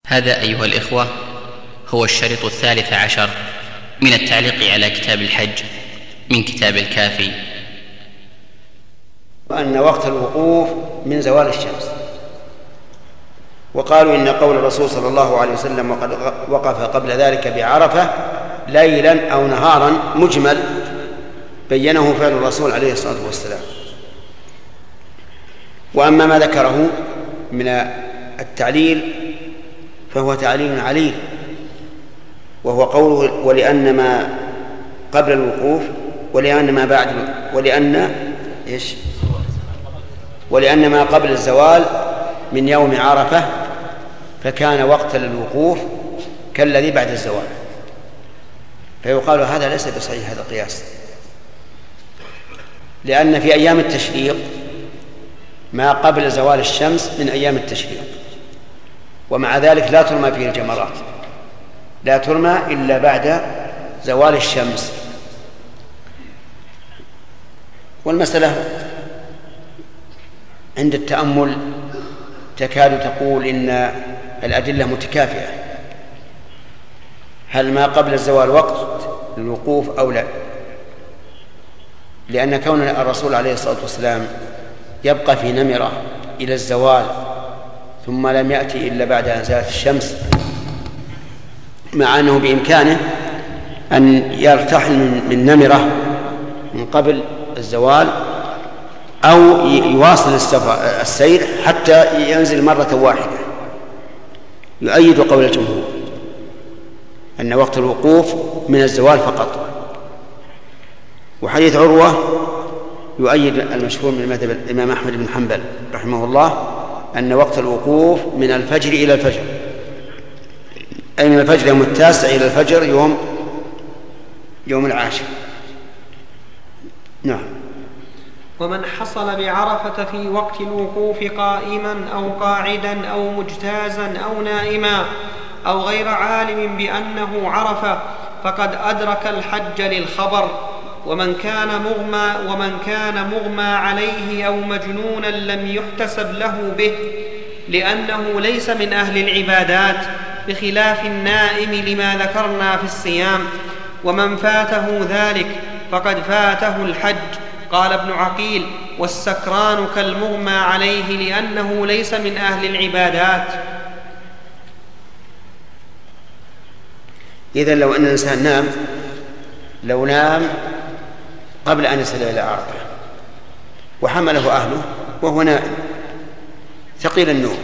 هذا أيها الإخوة هو الشريط 13 من التعليق على كتاب الحج من كتاب الكافي. أن وقت الوقوف من زوال الشمس، وقالوا إن قول الرسول صلى الله عليه وسلم وقد وقف قبل ذلك بعرفة ليلا أو نهارا مجمل بينه فعل الرسول عليه الصلاة والسلام. وأما ما ذكره من التعليل فهو تعليل عليل، وهو قوله ولأن ما قبل الوقوف ولأن ما بعد ولأن ما قبل الزوال من يوم عرفة فكان وقتا للوقوف كالذي بعد الزوال، فيقال هذا ليس بصحيح هذا القياس، لأن في أيام التشريق ما قبل زوال الشمس من أيام التشريق، ومع ذلك لا ترمى فيه الجمرات، لا ترمى إلا بعد زوال الشمس. والمسألة عند التأمل تكاد تقول إن الأدلة متكافئة، هل ما قبل الزوال وقت للوقوف أو لا؟ لأن كون الرسول عليه الصلاة والسلام يبقى في نمرة إلى الزوال ثم لم يأتي إلا بعد أن زالت الشمس، مع أنه بإمكانه أن يرتحل من نمرة من قبل الزوال أو يواصل السير حتى ينزل مرة واحدة، يؤيد قول الجمهور أن وقت الوقوف من الزوال فقط. وحديث عروة يؤيد المشهور من مذهب الإمام أحمد بن حنبل رحمه الله أن وقت الوقوف من الفجر إلى الفجر، أي من الفجر يوم 9 إلى الفجر يوم 10. نعم. ومن حصل بعرفة في وقت الوقوف قائما أو قاعدا أو مجتازا أو نائما أو غير عالم بأنه عرفة فقد أدرك الحج للخبر. ومن كان مغمى عليه أو مجنونا لم يحتسب له به، لأنه ليس من أهل العبادات، بخلاف النائم لما ذكرنا في الصيام. ومن فاته ذلك فقد فاته الحج. قال ابن عقيل: والسكران كالمغمى عليه لأنه ليس من أهل العبادات. إذن لو أن الإنسان نام قبل أن يصل إلى عرفة وحمله أهله وهو نائم ثقيل النوم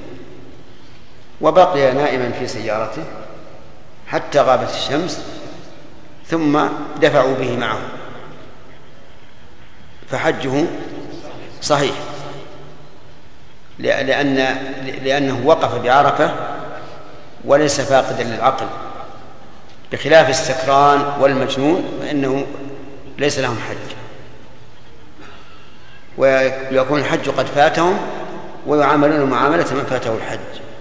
وبقي نائما في سيارته حتى غابت الشمس ثم دفعوا به معه، فحجه صحيح، لأنه وقف بعرفة وليس فاقدا للعقل، بخلاف السكران والمجنون فإنه ليس لهم حج، ويكون الحج قد فاتهم ويعاملون معاملة من فاته الحج.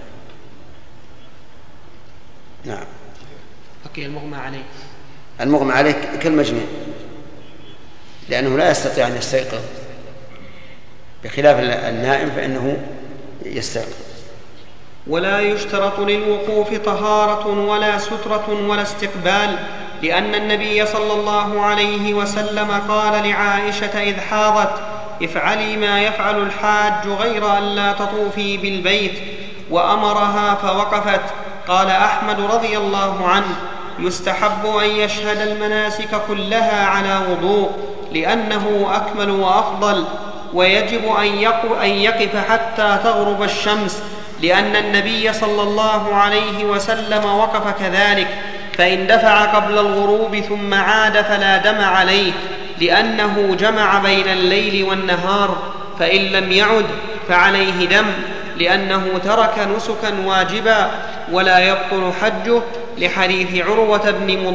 نعم. بقي المغمى عليه كالمجنون، لأنه لا يستطيع أن يستيقظ، بخلاف النائم فإنه يستيقظ. ولا يشترط للوقوف طهارة ولا سترة ولا استقبال، لأن النبي صلى الله عليه وسلم قال لعائشة إذ حاضت: افعلي ما يفعل الحاج غير أن لا تطوفي بالبيت، وأمرها فوقفت. قال أحمد رضي الله عنه: يستحب أن يشهد المناسك كلها على وضوء، لأنه أكمل وأفضل، ويجب أن يقف حتى تغرب الشمس، لأن النبي صلى الله عليه وسلم وقف كذلك، فإن دفع قبل الغروب ثم عاد فلا دم عليه، لأنه جمع بين الليل والنهار، فإن لم يعد فعليه دم، لأنه ترك نسكا واجبا ولا يبطل حجه، لحديث عروة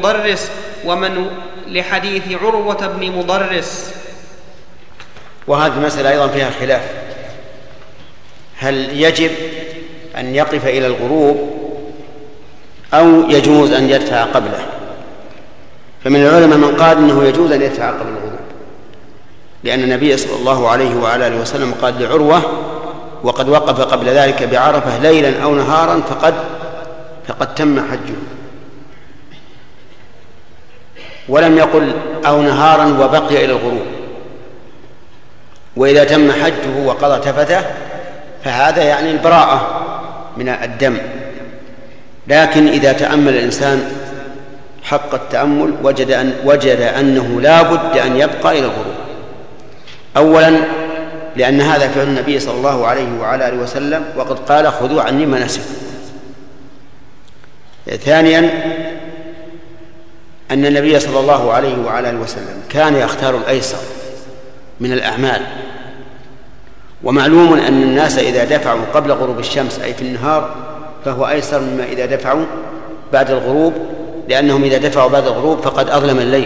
بن مضرس. وهذه المسألة أيضا فيها خلاف، هل يجب أن يقف إلى الغروب أو يجوز أن يدفع قبله؟ فمن العلماء من قال إنه يجوز أن يدفع قبل الغروب، لأن النبي صلى الله عليه وآله وسلم قال لعروة: وقد وقف قبل ذلك بعرفة ليلا أو نهارا فقد فقد تم حجه. ولم يقل أو نهارا وبقي إلى الغروب. وإذا تم حجه وقضى تفته فهذا يعني البراءة من الدم. لكن إذا تأمل الإنسان حق التأمل وجد أنه لا بد أن يبقى إلى الغروب. أولا لأن هذا فعل النبي صلى الله عليه وعلى آله وسلم، وقد قال خذوا عني مناسككم. ثانيا أن النبي صلى الله عليه وعلى آله وسلم كان يختار الأيسر من الأعمال. ومعلوم أن الناس إذا دفعوا قبل غروب الشمس أي في النهار فهو أيسر مما إذا دفعوا بعد الغروب، لأنهم إذا دفعوا بعد الغروب فقد أظلم الليل.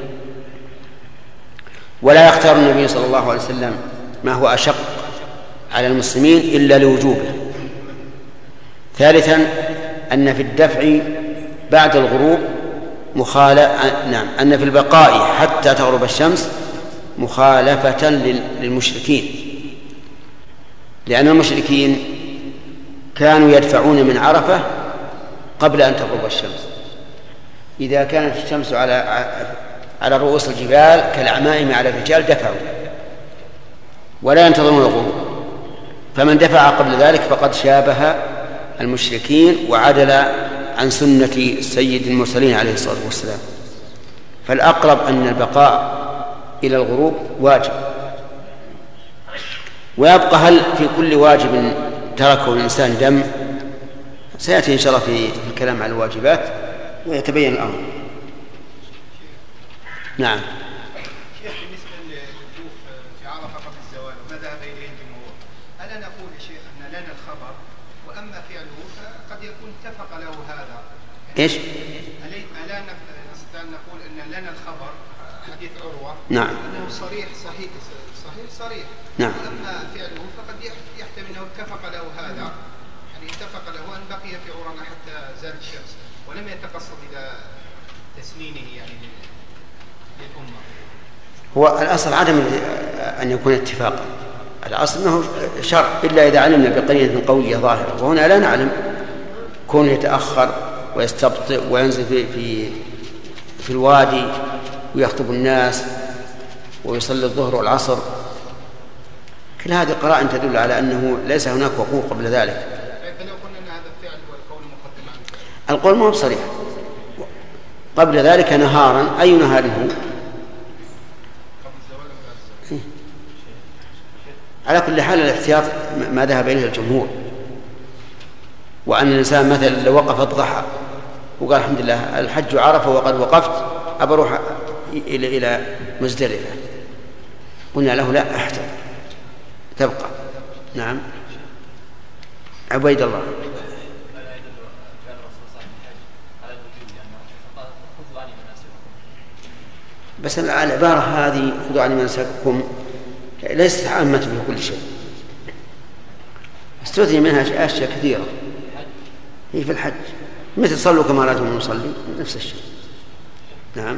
ولا يختار النبي صلى الله عليه وسلم ما هو أشق على المسلمين إلا لوجوبه. ثالثا أن في الدفع بعد الغروب أن في البقاء حتى تغرب الشمس مخالفة للمشركين، لأن المشركين كانوا يدفعون من عرفة قبل أن تغرب الشمس. إذا كانت الشمس على رؤوس الجبال كالعمائم على الرجال دفعوا ولا ينتظرون الغروب، فمن دفع قبل ذلك فقد شابه المشركين وعدل عن سنة سيد المرسلين عليه الصلاة والسلام. فالأقرب أن البقاء إلى الغروب واجب. ويبقى هل في كل واجب تركه الإنسان دم؟ سيأتي إن شاء الله في الكلام على الواجبات ويتبين الأمر. نعم. شيخ بالنسبة للوقوف في عرفة قبل الزوال وما ذهب إليه الجمهور، ألا نقول يا شيخ أن لنا الخبر وأما فعله فقد يكون اتفق له هذا؟ إيش؟ ألا نستطيع أن نقول أن لنا الخبر حديث عروة نعم أنه صريح صريح نعم. وأما فعله فقد يحتمل أنه اتفق له هذا، يعني اتفق له أن بقي في عرنا حتى زال الشمس ولم يتقصد إلى تسنينه يعني للأمة. هو الأصل عدم أن يكون اتفاقا، الأصل أنه شرع إلا إذا علمنا بقرينة قوية ظاهرة، وهنا لا نعلم. كونه يتأخر ويستبطئ وينزل في الوادي ويخطب الناس ويصلي الظهر والعصر، كل هذه قرائن تدل على أنه ليس هناك وقوف قبل ذلك. فلو قلنا أن هذا الفعل هو القول مقدم عن الفعل، القول ما هو صريح. قبل ذلك نهارا، أي نهار هو؟ على كل حال الاحتياط ما ذهب إليه الجمهور، وأن الإنسان مثلا لو وقف الضحى وقال الحمد لله الحج عرفة وقد وقفت أبى أروح إلى مزدلفة، قلنا له لا أحتر تبقى. نعم. عبيد الله. بس العبارة هذه خذوا عني مناسككم ليست عامة في كل شيء، استثني منها أشياء كثيرة. هي في الحج مثل صلوا كما رأيتم نصلي، نفس الشيء. نعم.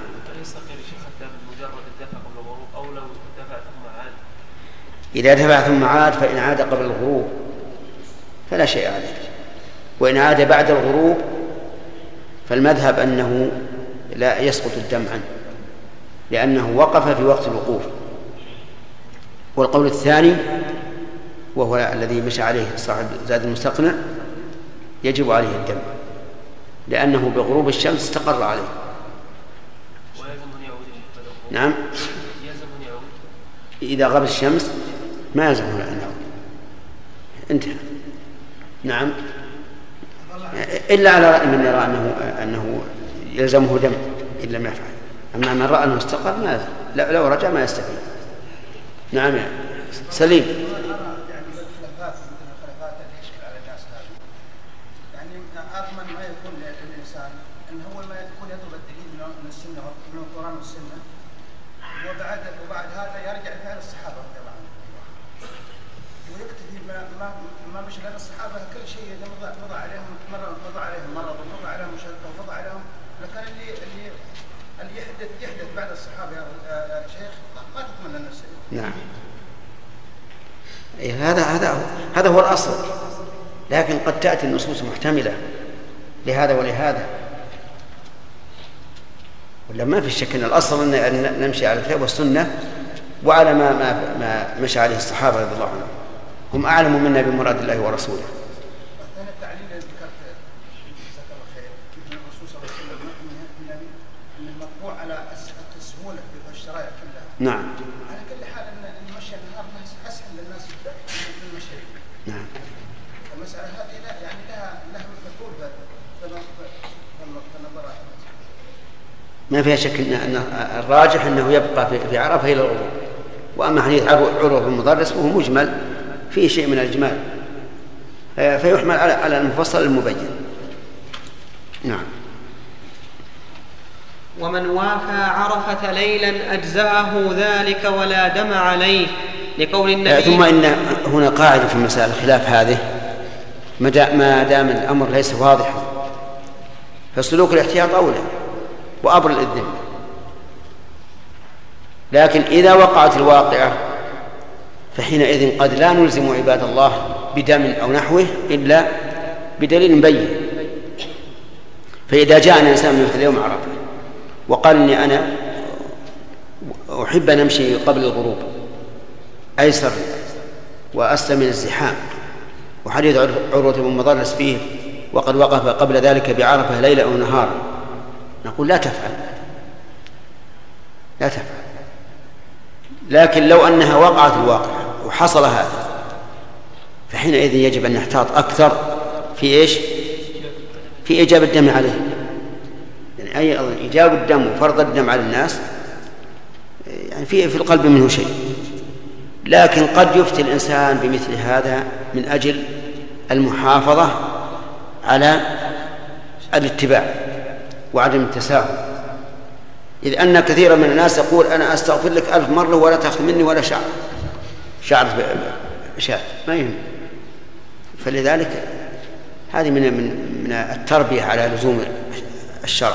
إذا دفع ثم عاد فإن عاد قبل الغروب فلا شيء عليه، وإن عاد بعد الغروب فالمذهب أنه لا يسقط الدم عنه لأنه وقف في وقت الوقوف. والقول الثاني وهو الذي مشى عليه صاحب زاد المستقنع يجب عليه الدم لأنه بغروب الشمس استقر عليه. نعم. إذا غاب الشمس ما يلزمه أن يعود، انتهى. نعم. إلا على رأي من يرى أنه يلزمه دم إن لم يفعل، أما من رأى أنه استقر ما يلزم، لو رجع ما يستفيد. نعم يا سليم. وبعد هذا يرجع فعل الصحابة رضي الله عنهم ويكتفي ما مشى لأن الصحابة كل شيء مضى عليهم مرض ومضى عليهم مشقة ومضى عليهم، لكن اللي يحدث بعد الصحابة يا شيخ ما تتمنى نفسه. نعم. هذا هو الأصل، لكن قد تأتي النصوص محتملة لهذا ولهذا، ولا ما في شك أن الأصل أن نمشي على الكتاب والسنة وعلى ما مشى عليه الصحابة رضي الله عنهم، هم أعلم منا بمراد الله ورسوله. نعم. على كل حال ان المشي النهار اسهل للناس من المشي. نعم. المساله هذه يعني لها مفعول في النظر. ما فيها شك ان الراجح انه يبقى في عرفه الى الغروب، واما حديث عروه بن مضرس وهو مجمل فيه شيء من الاجمال، فيحمل على المفصل المبين. نعم. ومن وافى عرفة ليلا أجزأه ذلك ولا دم عليه، لقول النبي. ثم إن هنا قاعدة في مسائل الخلاف هذه، ما دام الأمر ليس واضحا فسلوك الاحتياط أولى وأبر الذمة، لكن إذا وقعت الواقعة فحينئذ قد لا نلزم عباد الله بدم أو نحوه إلا بدليل مبين. فإذا جاء الإنسان مثل يوم عرفة وقال إني أنا أحب أن أمشي قبل الغروب أيسر وأسلم من الزحام، وحديث عروة بن مضرس فيه وقد وقف قبل ذلك بعرفة ليلة أو نهار، نقول لا تفعل. لكن لو أنها وقعت الواقع وحصل هذا فحينئذ يجب أن نحتاط أكثر في إيش؟ في إيجاب الدم عليه، يعني أي إيجاب الدم وفرض الدم على الناس يعني في القلب منه شيء، لكن قد يفتي الإنسان بمثل هذا من أجل المحافظة على الاتباع وعدم التساهل، إذ أن كثيرا من الناس يقول أنا أستغفر لك 1000 مرة ولا تأخذ مني ولا شعر ما يهم. فلذلك هذه من التربية على لزوم الشرع.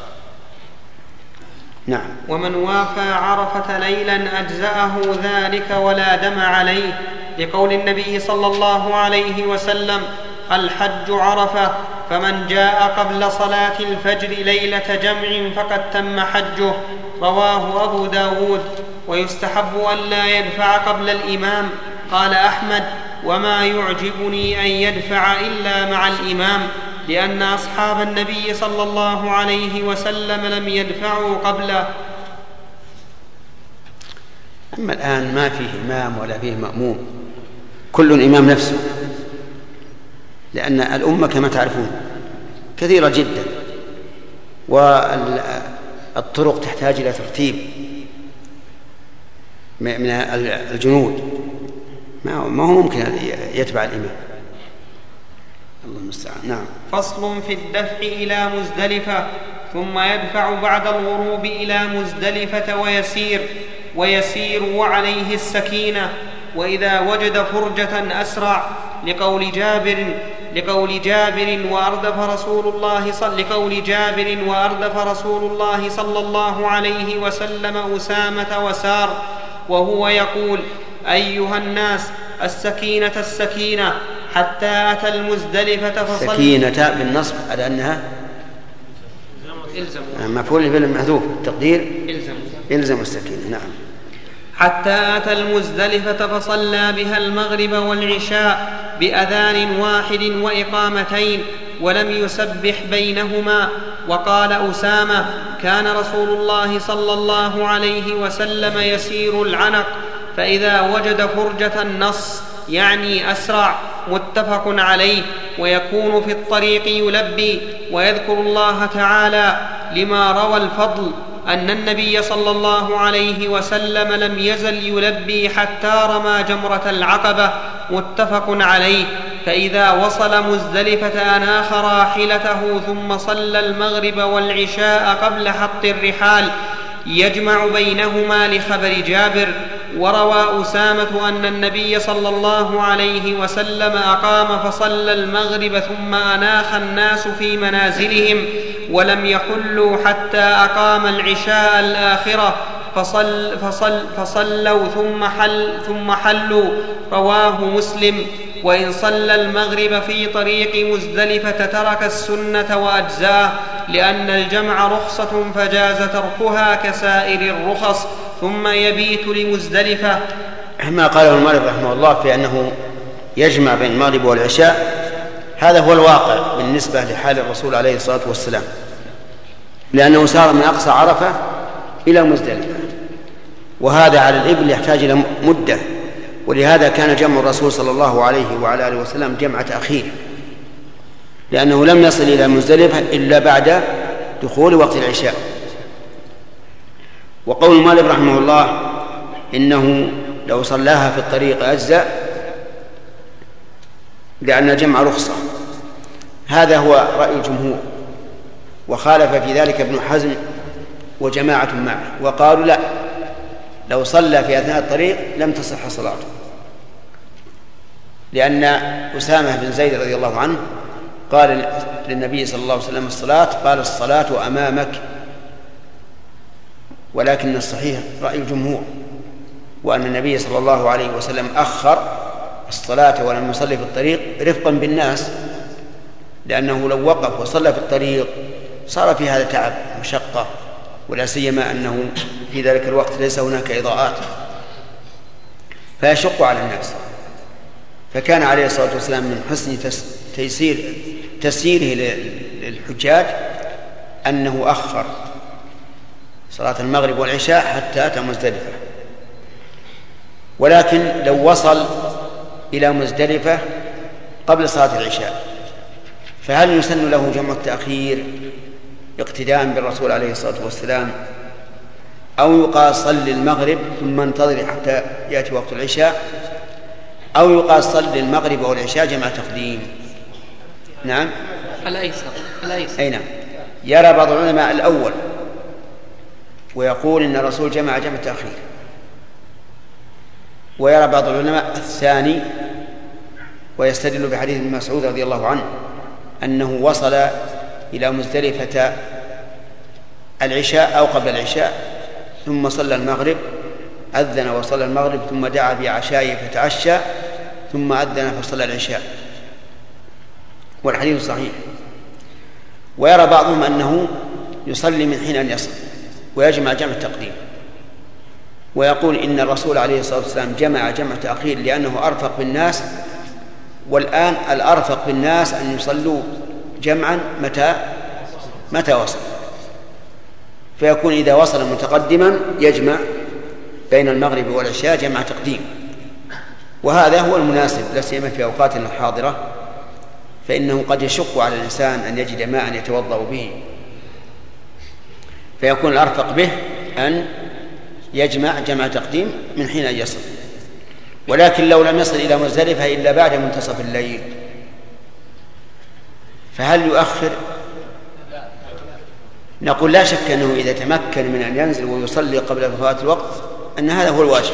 نعم. ومن وافى عرفة ليلا أجزأه ذلك ولا دم عليه، لقول النبي صلى الله عليه وسلم: الحج عرفة، فمن جاء قبل صلاة الفجر ليلة جمع فقد تم حجه. رواه أبو داود. ويستحب أن لا يدفع قبل الإمام. قال أحمد: وما يعجبني أن يدفع إلا مع الإمام، لأن أصحاب النبي صلى الله عليه وسلم لم يدفعوا قبله. أما الآن ما فيه إمام ولا فيه مأموم، كل إمام نفسه، لأن الأمة كما تعرفون كثيرة جدا، والطرق تحتاج إلى ترتيب من الجنود، ما هو ممكن يتبع الإمام. الله المستعان. نعم. فصل في الدفع إلى مزدلفة، ثم يدفع بعد الغروب إلى مزدلفة ويسير وعليه السكينة، وإذا وجد فرجة أسرع، لقول جابر وأردف رسول الله صلى الله عليه وسلم أسامة وسار وهو يقول: أيها الناس، السكينة حتى أتى المزدلفة فصلى. سكينة بالنصب على أنها مفعول به محذوف، التقدير إلزم السكينة. نعم. حتى أتى المزدلفة فصلى بها المغرب والعشاء بأذان واحد وإقامتين، ولم يسبح بينهما. وقال أسامة: كان رسول الله صلى الله عليه وسلم يسير العنق، فإذا وجد فرجة نص، يعني أسرع. متفق عليه. ويكون في الطريق يلبي ويذكر الله تعالى، لما روى الفضل أن النبي صلى الله عليه وسلم لم يزل يلبي حتى رمى جمرة العقبة. متفق عليه. فإذا وصل مزدلفة أناخ راحلته ثم صلى المغرب والعشاء قبل حط الرحال، يجمع بينهما، لخبر جابر. وروى أسامة أن النبي صلى الله عليه وسلم أقام فصلى المغرب ثم أناخ الناس في منازلهم ولم يحلوا حتى أقام العشاء الآخرة، فصلوا ثم حلوا. رواه مسلم. وإن صلى المغرب في طريق مزدلفة ترك السنة وأجزاه، لأن الجمع رخصة فجاز تركها كسائر الرخص، ثم يبيت لمزدلفة. ما قاله المؤلف رحمه الله في أنه يجمع بين المغرب والعشاء هذا هو الواقع بالنسبة لحال الرسول عليه الصلاة والسلام، لأنه سار من أقصى عرفة إلى مزدلفة، وهذا على الإبل يحتاج إلى مدة، ولهذا كان جمع الرسول صلى الله عليه وعلى آله وسلم جمع تأخير، لأنه لم يصل إلى مزدلفة إلا بعد دخول وقت العشاء. وقول المؤلف رحمه الله إنه لو صلاها في الطريق أجزاء لأن الجمع رخصة، هذا هو رأي الجمهور، وخالف في ذلك ابن حزم وجماعة معه، وقالوا لا، لو صلى في أثناء الطريق لم تصح صلاته، لأن أسامة بن زيد رضي الله عنه قال للنبي صلى الله عليه وسلم الصلاة، قال الصلاة أمامك، ولكن الصحيح رأي الجمهور، وأن النبي صلى الله عليه وسلم أخر الصلاة ولم يصلي في الطريق رفقا بالناس، لأنه لو وقف وصلى في الطريق صار في هذا تعب ومشقة، ولا سيما أنه في ذلك الوقت ليس هناك إضاءات فيشق على الناس. فكان عليه الصلاة والسلام من حسن تسييره للحجاج أنه أخر صلاة المغرب والعشاء حتى أتى مزدلفة. ولكن لو وصل إلى مزدلفة قبل صلاة العشاء فهل يسن له جمع التأخير اقتداء بالرسول عليه الصلاة والسلام، أو يقال صل المغرب ثم انتظر حتى يأتي وقت العشاء، أو يقال صل المغرب والعشاء جمع تقديم؟ نعم، الأيسر. أي نعم. يرى بعض العلماء الأول ويقول إن الرسول جمع تأخير، ويرى بعض العلماء الثاني ويستدل بحديث ابن مسعود رضي الله عنه أنه وصل إلى مزدلفة العشاء أو قبل العشاء ثم صلى المغرب، أذن وصلى المغرب ثم دعا بعشائه فتعشى ثم أذن فصلى العشاء، والحديث صحيح. ويرى بعضهم أنه يصلي من حين أن يصل ويجمع جمع التقديم، ويقول إن الرسول عليه الصلاة والسلام جمع تأخير لأنه أرفق بالناس، والآن الأرفق بالناس أن يصلوا جمعا متى وصل، فيكون إذا وصل متقدما يجمع بين المغرب والعشاء جمع تقديم، وهذا هو المناسب لا سيما في أوقاتنا الحاضرة، فإنه قد يشق على الإنسان أن يجد ماء يتوضأ به، فيكون الأرفق به أن يجمع جمع تقديم من حين أن يصل. ولكن لو لم يصل إلى مزدلفة إلا بعد منتصف الليل فهل يؤخر؟ نقول لا شك أنه إذا تمكن من أن ينزل ويصلي قبل فوات الوقت أن هذا هو الواجب،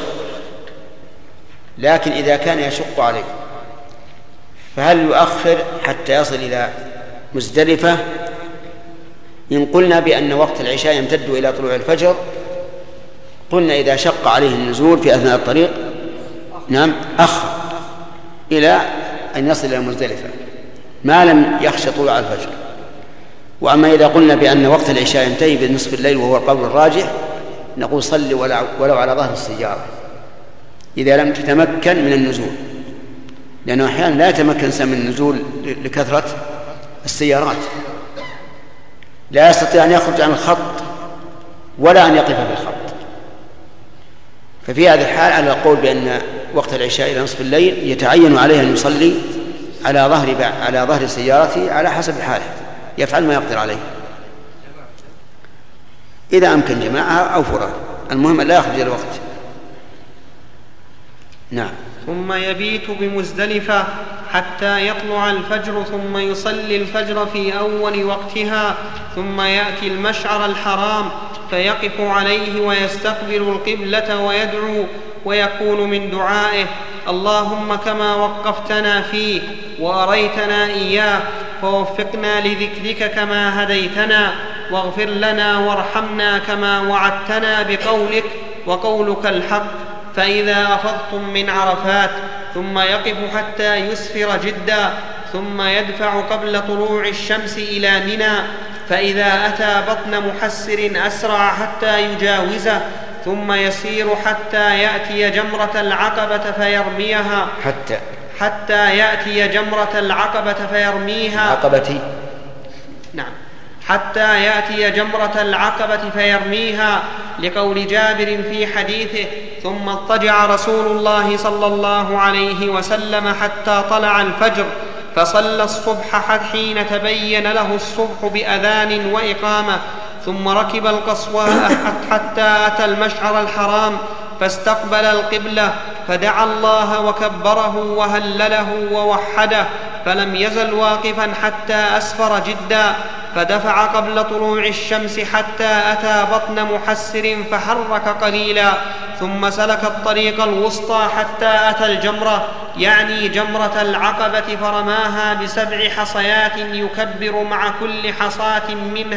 لكن إذا كان يشق عليه فهل يؤخر حتى يصل إلى مزدلفة؟ إن قلنا بأن وقت العشاء يمتد إلى طلوع الفجر قلنا إذا شق عليه النزول في أثناء الطريق نعم أخر إلى أن يصل إلى مزدلفة ما لم يخشى طلوع الفجر. وأما إذا قلنا بأن وقت العشاء ينتهي بنصف الليل وهو القول الراجح نقول صل ولو على ظهر السيارة إذا لم تتمكن من النزول، لأنه أحيانا لا يتمكن الإنسان من النزول لكثرة السيارات، لا يستطيع أن يخرج عن الخط ولا أن يقف في الخط، ففي هذا الحال على القول بأن وقت العشاء إلى نصف الليل يتعين عليه أن يصلي على ظهر سيارته على حسب حاله، يفعل ما يقدر عليه إذا أمكن جماعها أو فراد، المهم لا يخرج الوقت. نعم. ثم يبيت بمزدلفة حتى يطلع الفجر، ثم يصلي الفجر في أول وقتها، ثم يأتي المشعر الحرام فيقف عليه ويستقبل القبلة ويدعو، ويكون من دعائه: اللهم كما وقفتنا فيه وأريتنا إياه فوفقنا لذكرك كما هديتنا، واغفر لنا وارحمنا كما وعدتنا بقولك وقولك الحق. فإذا أفضتم من عرفات ثم يقف حتى يسفر جدا، ثم يدفع قبل طلوع الشمس إلى منى، فإذا أتى بطن محسر أسرع حتى يجاوزه، ثم يسير حتى يأتي جمرة العقبة فيرميها حتى يأتي جمرة العقبة فيرميها حتى يأتي جمرة العقبة فيرميها، لقول جابر في حديثه: ثم اضطجع رسول الله صلى الله عليه وسلم حتى طلع الفجر، فصلى الصبح حين تبين له الصبح بأذان وإقامة، ثم ركب القصواء حتى أتى المشعر الحرام، فاستقبل القبلة، فدعا الله وكبره وهلله ووحده، فلم يزل واقفا حتى أسفر جدا، فدفع قبل طلوع الشمس حتى أتى بطن محسر فحرك قليلا، ثم سلك الطريق الوسطى حتى أتى الجمرة، يعني جمرة العقبة، فرماها ب7 حصيات يكبر مع كل حصاة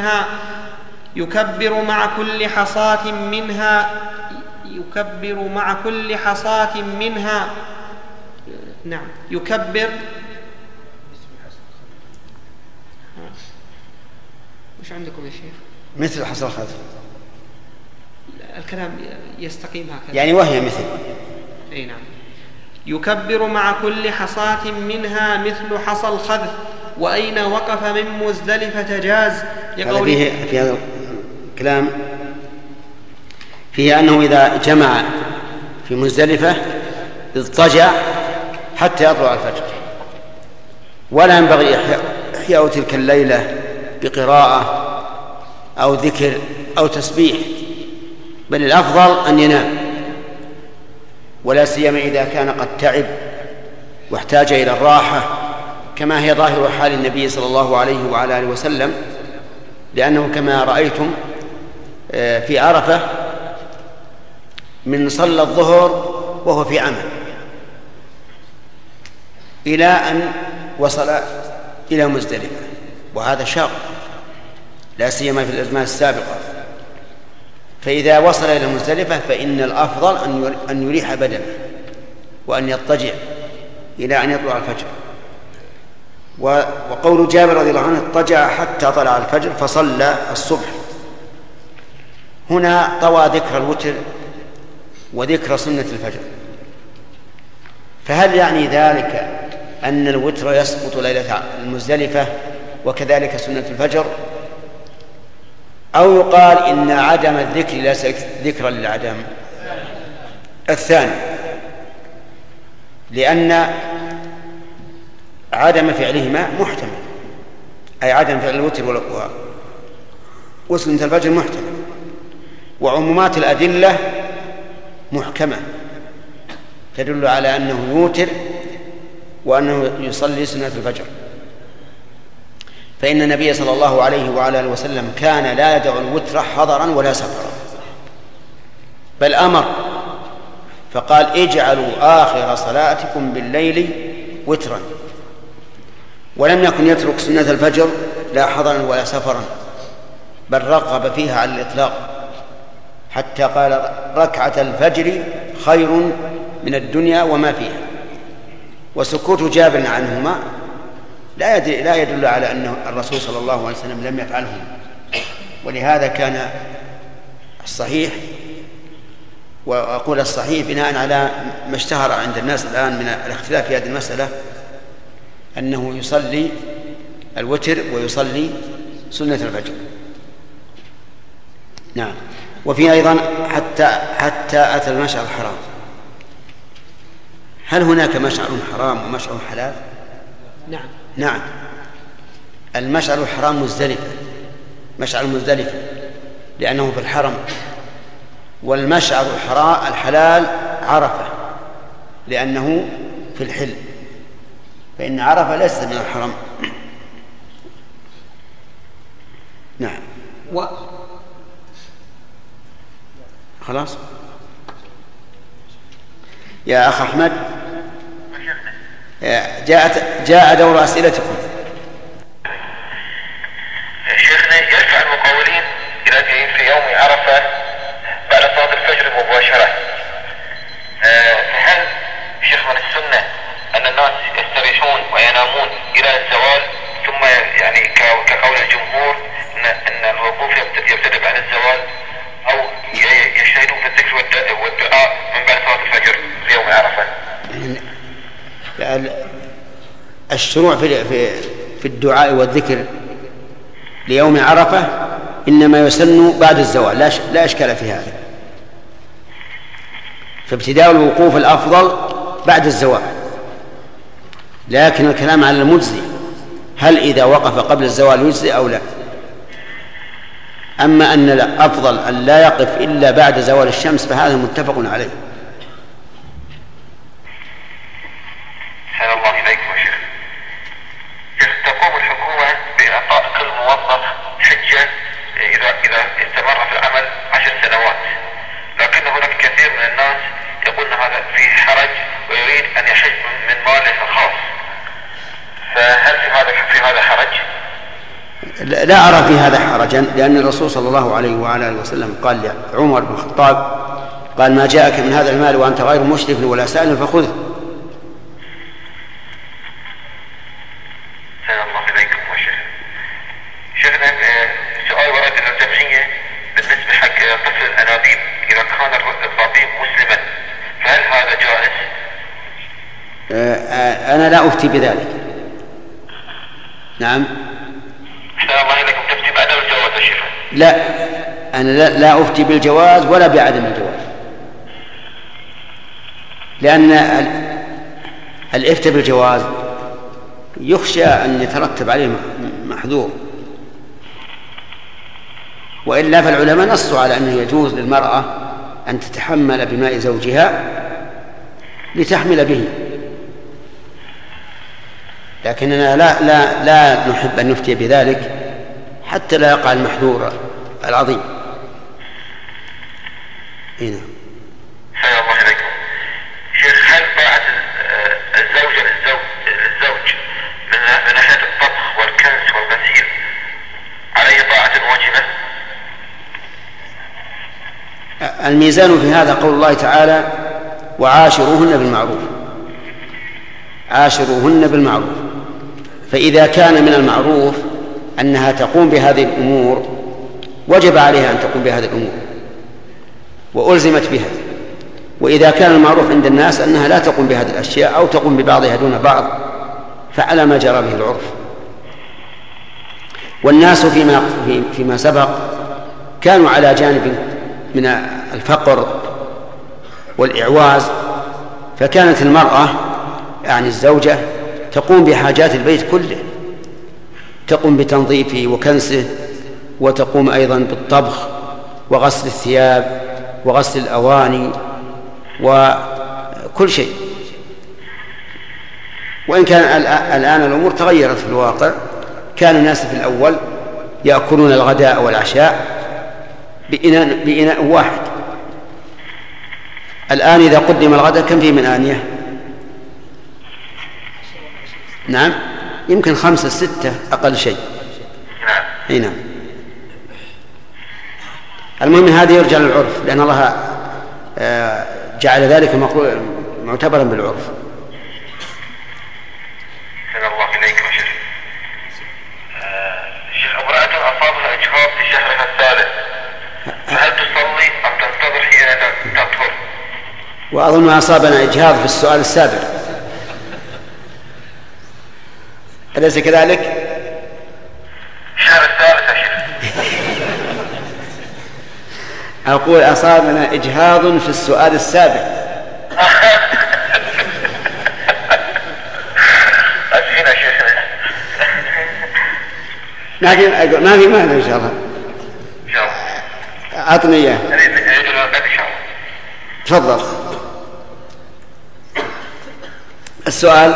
منها وش عندكم يا شيخ؟ مثل حصى الخذ، الكلام يستقيم هكذا، يعني وهي مثل. أي نعم. يكبر مع كل حصاة منها مثل حصى الخذف، وأين وقف من مزدلفة جاز، لقوله في هذا الكلام فيه أنه إذا جمع في مزدلفة اضطجع حتى يطلع الفجر، ولا ينبغي إحياء تلك الليلة بقراءة أو ذكر أو تسبيح، بل الأفضل أن ينام، ولا سيما إذا كان قد تعب واحتاج إلى الراحة، كما هي ظاهر حال النبي صلى الله عليه وعلى آله وسلم، لأنه كما رأيتم في عرفة من صلى الظهر وهو في عمل إلى أن وصل إلى مزدلفة، وهذا شاق لا سيما في الأزمان السابقة. فإذا وصل إلى مزدلفة فإن الأفضل أن يريح بدنه وأن يضطجع إلى أن يطلع الفجر. وقول جابر رضي الله عنه: اضطجع حتى طلع الفجر فصلى الصبح، هنا طوى ذكر الوتر وذكر سنة الفجر، فهل يعني ذلك أن الوتر يسقط ليلة المزدلفة وكذلك سنة الفجر، أو يقال إن عدم الذكر ليس ذكرا للعدم؟ الثاني، لأن عدم فعلهما محتمل، أي عدم فعل الوتر وسنة الفجر محتمل، وعمومات الأدلة محكمة تدل على أنه يوتر وأنه يصلي سنة الفجر. فإن النبي صلى الله عليه وعلى آله وسلم كان لا يدع الوتر حضرا ولا سفرا، بل أمر فقال: اجعلوا آخر صلاتكم بالليل وترا، ولم يكن يترك سنة الفجر لا حضرا ولا سفرا، بل رغب فيها على الإطلاق، حتى قال: ركعة الفجر خير من الدنيا وما فيها. وسكوت جابر عنهما لا يدل على أن الرسول صلى الله عليه وسلم لم يفعله، ولهذا كان الصحيح، وأقول الصحيح بناء على ما اشتهر عند الناس الآن من الاختلاف في هذه المسألة، أنه يصلي الوتر ويصلي سنة الفجر. نعم. وفي أيضا حتى أتى المشعر الحرام، هل هناك مشعر حرام ومشعر حلال؟ نعم. المشعر الحرام مشعر مزدلفة لأنه في الحرم، والمشعر الحلال عرفة لأنه في الحل، فإن عرفة ليست من الحرم. نعم. خلاص يا أخ أحمد، جاء دور أسئلتكم. شيخنا، يرجع المقاولين إلى في يوم عرفة بعد صلاة الفجر مباشرة، فهل شيخ من السنة ينامون إلى الزوال، ثم يعني كقول الجمهور أن الوقوف يبتدئ بعد الزوال، أو يجتهدون في الذكر والدعاء من بعد صلاة الفجر في يوم عرفة. الشروع في الدعاء والذكر ليوم عرفة إنما يسن بعد الزوال، لا إشكال في هذا. فابتداء الوقوف الأفضل بعد الزوال، لكن الكلام على المجزي، هل إذا وقف قبل الزوال يجزي أو لا؟ أما أن الأفضل أن لا يقف إلا بعد زوال الشمس فهذا متفق عليه. حسن الله إليكم يا شيخ. تقوم الحكومة بإعطاء كل موظف حجة إذا استمر في العمل 10 سنوات، لكن هناك كثير من الناس يقول هذا فيه حرج ويريد أن يحج من ماله الخاص، فهل في هذا حرج؟ لا أرى في هذا حرجا، لأن الرسول صلى الله عليه وعلى آله وسلم قال لعمر بن الخطاب قال: ما جاءك من هذا المال وأنت غير مشرف ولا سائل فخذه. شيخنا سؤال ورد إلى الجمعية بالنسبة حق طفل الأنابيب، إذا كان الطبيب مسلما فهل هذا جائز؟ أنا لا أفتي بذلك. نعم. أحسن الله إليكم. تفتي بعدم الجواز يا شيخ؟ لا، أنا لا أفتي بالجواز ولا بعدم الجواز، لأن الإفتاء بالجواز يخشى أن يترتب عليه محذور، وإلا فالعلماء نصوا على أنه يجوز للمرأة أن تتحمل بماء زوجها لتحمل به، لكننا لا نحب أن نفتي بذلك حتى لا يقع المحذور العظيم. هنا. حيا الله إليكم. شيخ، هل طاعة الزوجة للزوج من ناحية الطبخ والكنس والغسيل عليه طاعة واجبة؟ الميزان في هذا قول الله تعالى: وعاشروهن بالمعروف. عاشروهن بالمعروف، فإذا كان من المعروف أنها تقوم بهذه الأمور وجب عليها أن تقوم بهذه الأمور وألزمت بها، وإذا كان المعروف عند الناس أنها لا تقوم بهذه الأشياء أو تقوم ببعضها دون بعض فعلى ما جرى به العرف. والناس فيما سبق كانوا على جانب من الفقر والإعواز، فكانت المرأة يعني الزوجة تقوم بحاجات البيت كله، تقوم بتنظيفه وكنسه، وتقوم أيضا بالطبخ وغسل الثياب وغسل الأواني وكل شيء. وإن كان الآن الأمور تغيرت في الواقع، كان الناس في الأول يأكلون الغداء والعشاء بإناء واحد، الآن إذا قدم الغداء كم فيه من آنية؟ نعم، يمكن 5 6 أقل شيء. نعم. المهم هذا يرجع للعرف، لأن الله جعل ذلك معتبرا بالعرف. الله إليكم شيخ. امرأة أصابها إجهاض في شهرها الثالث، فهل تصلي أم تنتظر حين تطهر؟ وأظن أصابنا إجهاض في السؤال السابق، أليس كذلك؟ الشهر الثالث يا شيخ. أقول أصابنا إجهاض في السؤال السابق. أسفين يا شيخ. ما في مانع إن شاء الله. إن شاء الله. أعطني إياه. تفضل. السؤال: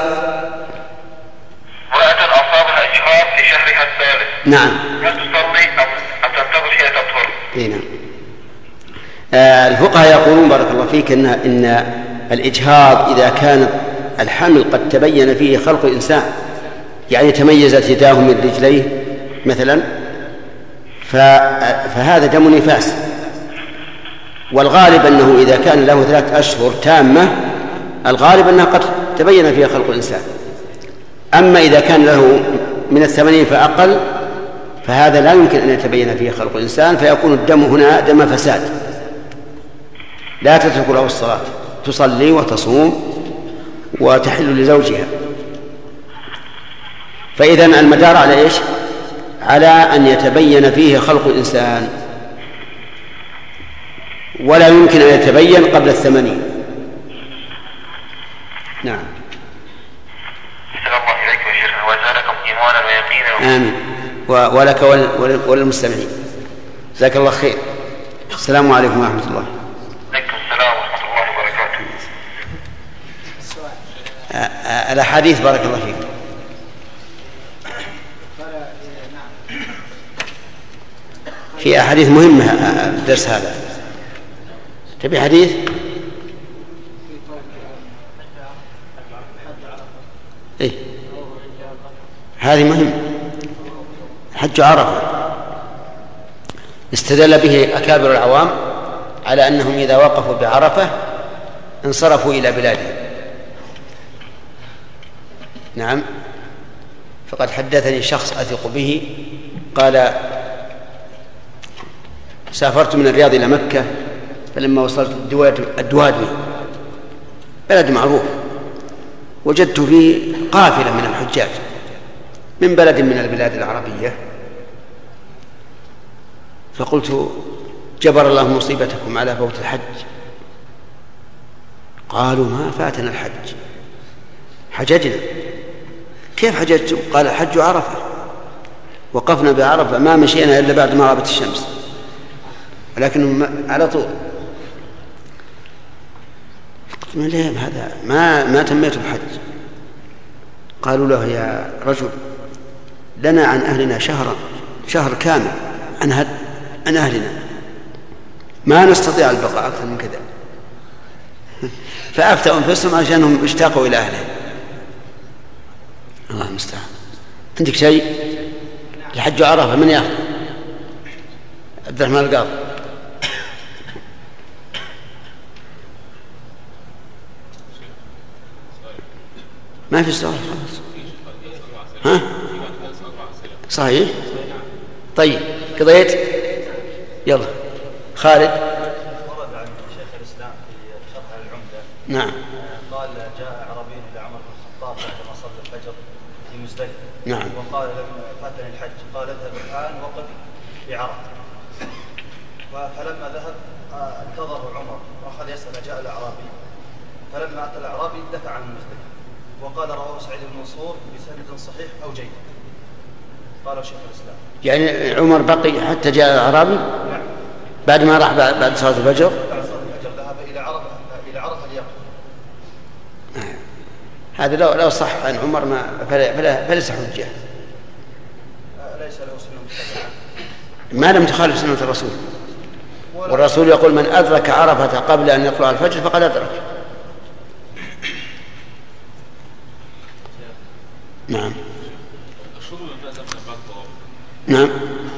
امرأة أصابها إجهاض في شهرها الثالث، نعم، هل تصلي أم تنتظر حين تطهر؟ نعم. الفقهاء يقولون بارك الله فيك إن الإجهاض إذا كان الحمل قد تبين فيه خلق الإنسان، يعني تميزت يداه من رجليه مثلا، فهذا دم نفاس، والغالب أنه إذا كان له 3 أشهر تامة الغالب أنها قد تبين فيها خلق الإنسان، أما إذا كان له من 80 فأقل فهذا لا يمكن أن يتبين فيه خلق الإنسان، فيكون الدم هنا دم فساد، لا تترك له الصلاة، تصلي وتصوم وتحل لزوجها. فإذن المدار على إيش؟ على أن يتبين فيه خلق الإنسان، ولا يمكن أن يتبين قبل 80. نعم. السلام عليكم يا شيخ، وزادكم إيمانا ويقينا. آمين. ولك وللمستمعين. جزاك الله خير. السلام عليكم ورحمة الله. عليكم السلام ورحمة الله وبركاته. الأحاديث بارك الله فيك. في أحاديث مهمة الدرس هذا. تبي حديث؟ إيه؟ هذه مهم. حج عرفة استدل به أكابر العوام على أنهم إذا وقفوا بعرفة انصرفوا إلى بلادهم. نعم. فقد حدثني شخص أثق به قال: سافرت من الرياض إلى مكة، فلما وصلت الدوادوي بلد معروف، وجدت فيه قافلة من الحجاج من بلد من البلاد العربية، فقلت: جبر الله مصيبتكم على فوت الحج. قالوا: ما فاتنا الحج، حججنا. كيف حججتم؟ قال: الحج عرفة، وقفنا بعرفة ما مشينا إلا بعد ما غابت الشمس، ولكن على طول. قلت: ما ليه هذا؟ ما تميت الحج. قالوا له: يا رجل، لنا عن أهلنا شهر كامل عن أهلنا، ما نستطيع البقاء أكثر من كذا. فأفتوا أنفسهم عشانهم اشتاقوا إلى أهلهم. الله المستعان. عندك شيء؟ الحج عرفة من يأخذ؟ عبد الرحمن القاضي. ما في سؤال خلاص. ها؟ صحيح. طيب قضيت. يلا خالد. ورد عن شيخ الإسلام في شرح العمدة. نعم. قال: جاء أعرابي إلى عمر بن الخطاب بعدما صلى الفجر في مزدلفة. نعم. وقال: لما فاتني الحج. قال: اذهب الآن وقف بعرفة. فلما ذهب انتظره عمر وأخذ يسأل، جاء الأعرابي، فلما أتى الأعرابي دفع عن مزدلفة. وقال: رواه سعيد بن منصور بسند صحيح أو جيد. قال شيخ الإسلام. يعني عمر بقي حتى جاء الأعرابي؟ نعم. بعد ما راح بعد صلاة الفجر؟ بعد صلاة الفجر ذهب إلى عرفة ليقف. هذا لو صح عن عمر فليس حجة. ليس له سنة متبعة ما لم تخالف سنة الرسول، والرسول يقول: من أدرك عرفة قبل أن يطلع الفجر فقد أدرك. نعم. نعم.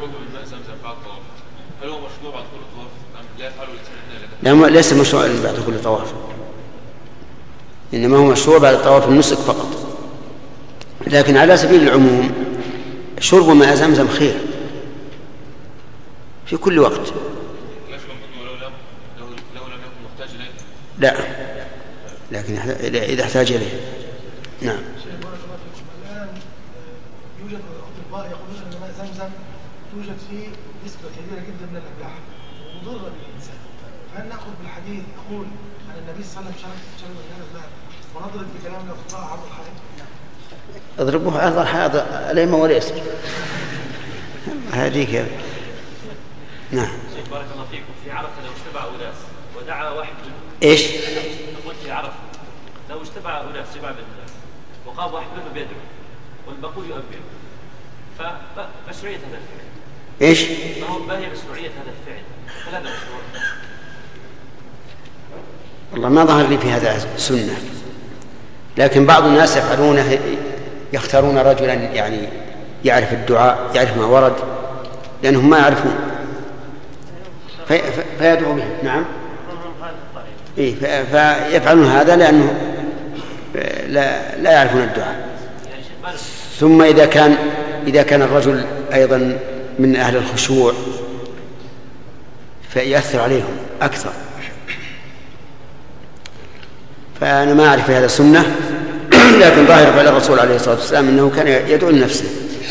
هل هو مشروع بعد كل طواف أم لا يفعله لا، ليس مشروع بعد كل طواف، إنما هو مشروع بعد طواف النسك فقط. لكن على سبيل العموم شرب ماء زمزم خير في كل وقت. يشرب منه لو لم يكن محتاج إليه؟ لا، لكن إذا احتاج إليه. نعم. يوجد أطباء يقولون أن ماء زمزم توجد فيه نسبة كبيرة جدا من الأملاح ومضرة بالإنسان، فهل نأخذ بالحديث نقول أن النبي صلى الله عليه وسلم شرب من هذا الماء ونضرب بكلام الأطباء عرض الحائط؟ اضربوه عرض الحائط الأيمن واليسر. هذه كذا. نعم. بارك الله فيكم. في عرفة لو اشتبع أناس ودعا واحد منهم. إيش؟ أقول في عرفة لو اشتبع أناس جمع من الناس وقام واحد منهم يدعو والباقون يؤمن، فمشروعية هذا الفعل إيش؟ ما هي مشروعية هذا الفعل؟ هل هذا مشروع؟ والله ما ظهر لي في هذا سنة، لكن بعض الناس يفعلونه، يختارون رجلا يعني يعرف الدعاء، يعرف ما ورد، لأنهم ما يعرفون فيدعو به. نعم. إيه، فيفعلون هذا لأنه لا يعرفون الدعاء. يعني شيخ ثم إذا كان الرجل أيضا من أهل الخشوع فيأثر عليهم أكثر. فأنا ما أعرف هذا سنة، لكن ظاهر فعل الرسول عليه الصلاة والسلام أنه كان يدعو لنفسه.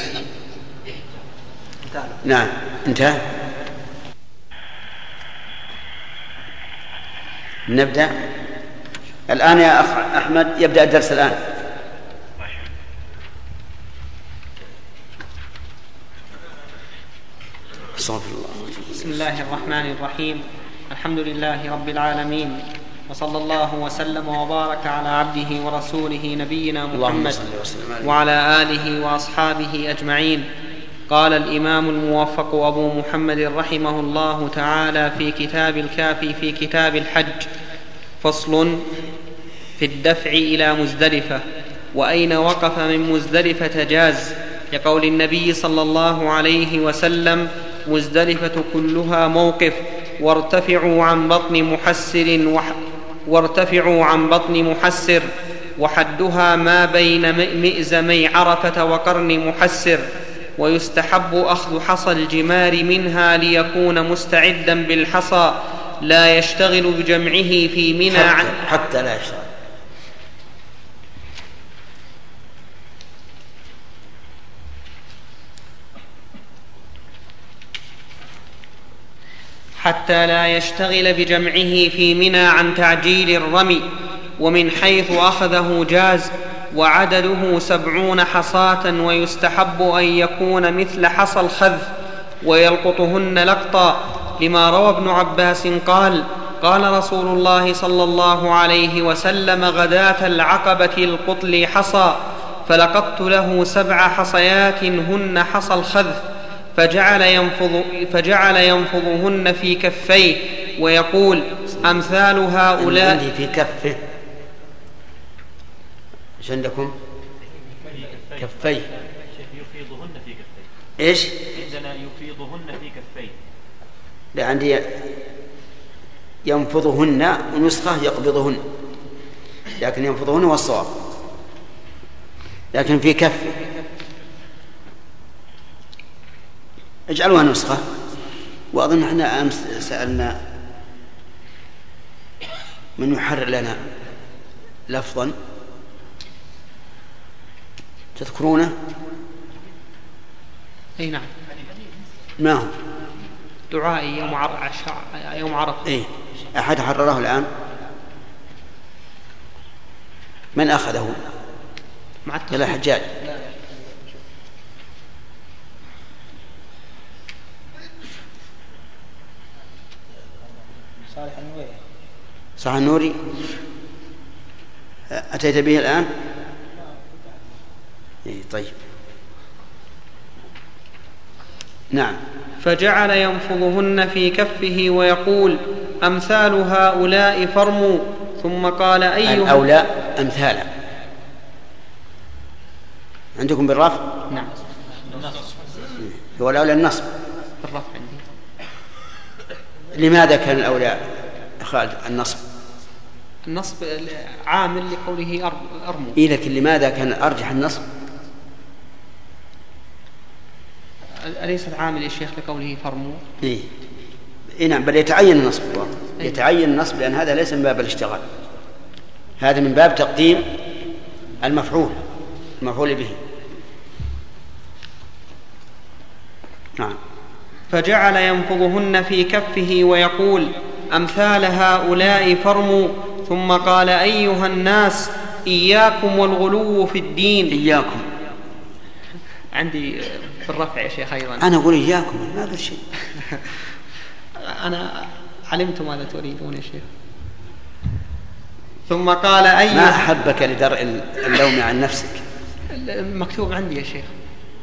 نعم انتهى. نبدأ الآن يا أخ أحمد، يبدأ الدرس الآن. بسم الله الرحمن الرحيم. الحمد لله رب العالمين، وصلى الله وسلم وبارك على عبده ورسوله نبينا محمد وعلى آله وأصحابه أجمعين. قال الإمام الموفق أبو محمد رحمه الله تعالى في كتاب الكافي في كتاب الحج: فصل في الدفع إلى مزدلفة. وأين وقف من مزدلفة جاز، لقول النبي صلى الله عليه وسلم: مزدلفة كلها موقف، وارتفعوا عن بطن محسر وحدها ما بين مئزمي عرفة وقرن محسر. ويستحب أخذ حصى الجمار منها ليكون مستعدا بالحصى، لا يشتغل بجمعه في منى حتى لا يشتغل حتى لا يشتغل بجمعه في منى عن تعجيل الرمي. ومن حيث أخذه جاز، وعدده 70 حصاة، ويستحب أن يكون مثل حصى الخذف، ويلقطهن لقطا، لما روى ابن عباس قال: قال رسول الله صلى الله عليه وسلم: غداة العقبة القط لي حصى، فلقطت له 7 حصيات هن حصى الخذف، فجعل ينفضهن في كفيه ويقول: أمثال هؤلاء. عندي في كفه، ايش عندكم؟ كفيه. يفيضهن في كفيه. ايش؟ عندنا يفيضهن في كفيه. لا، عندي ينفضهن، ونسخة يقبضهن، لكن ينفضهن هو الصواب، لكن في كفه. اجعلوها نسخة. وأظن احنا أمس سألنا من يحرر لنا لفظا، تذكرونه؟ اي نعم. ما هو؟ دعائي يوم عرفة. اي أحد حرره الآن؟ من أخذه؟ إلى حجاج. صح النوري. أتيت به الآن؟ طيب نعم. فجعل ينفضهن في كفه ويقول: أمثال هؤلاء فرموا. ثم قال: أيها الأولاء أمثالا. عندكم بالرفع؟ نعم. هو الأولى النصب بالرفع عندي. لماذا كان الأولى خالد النصب عامل لقوله أرموا. إيه، لكن لماذا كان أرجح النصب؟ أليس العامل يا شيخ لقوله فرموا؟ إيه نعم، بل يتعين النصب. يتعين النصب، لأن هذا ليس من باب الاشتغال، هذا من باب تقديم المفعول به. نعم. فجعل ينفضهن في كفه ويقول: أمثال هؤلاء فرموا. ثم قال: أيها الناس، إياكم والغلو في الدين. إياكم عندي بالرفع يا شيخ أيضا. أنا أقول إياكم، ما أقول شيء. أنا علمت ماذا تريدون يا شيخ. ثم قال: أيها، ما أحبك لدرء اللوم عن نفسك. مكتوب عندي يا شيخ.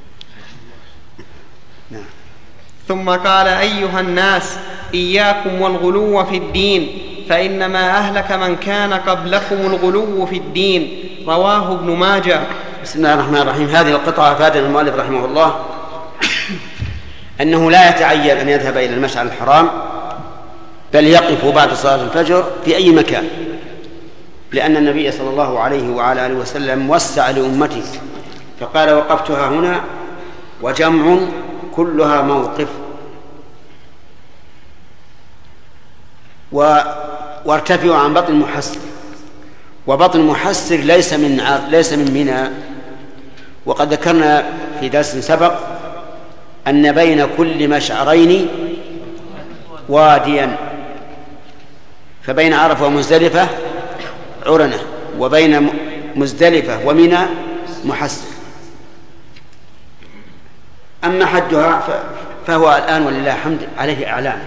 نعم. ثم قال: أيها الناس، إياكم والغلو في الدين، فإنما أهلك من كان قبلكم الغلو في الدين. رواه ابن ماجه. بسم الله الرحمن الرحيم. هذه القطعة أفادنا المؤلف رحمه الله أنه لا يتعين أن يذهب إلى المشعر الحرام، بل يقف بعد صلاة الفجر في أي مكان، لأن النبي صلى الله عليه وعلى آله وسلم وسع لأمته فقال وقفتها هنا وجمع كلها موقف. وارتفعوا عن بطن محسر، وبطن محسر ليس من منى. وقد ذكرنا في درس سبق أن بين كل مشعرين واديا، فبين عرفة ومزدلفة عرنة، وبين مزدلفة ومنى محسر. أما حدها فهو الآن ولله الحمد عليه أعلام.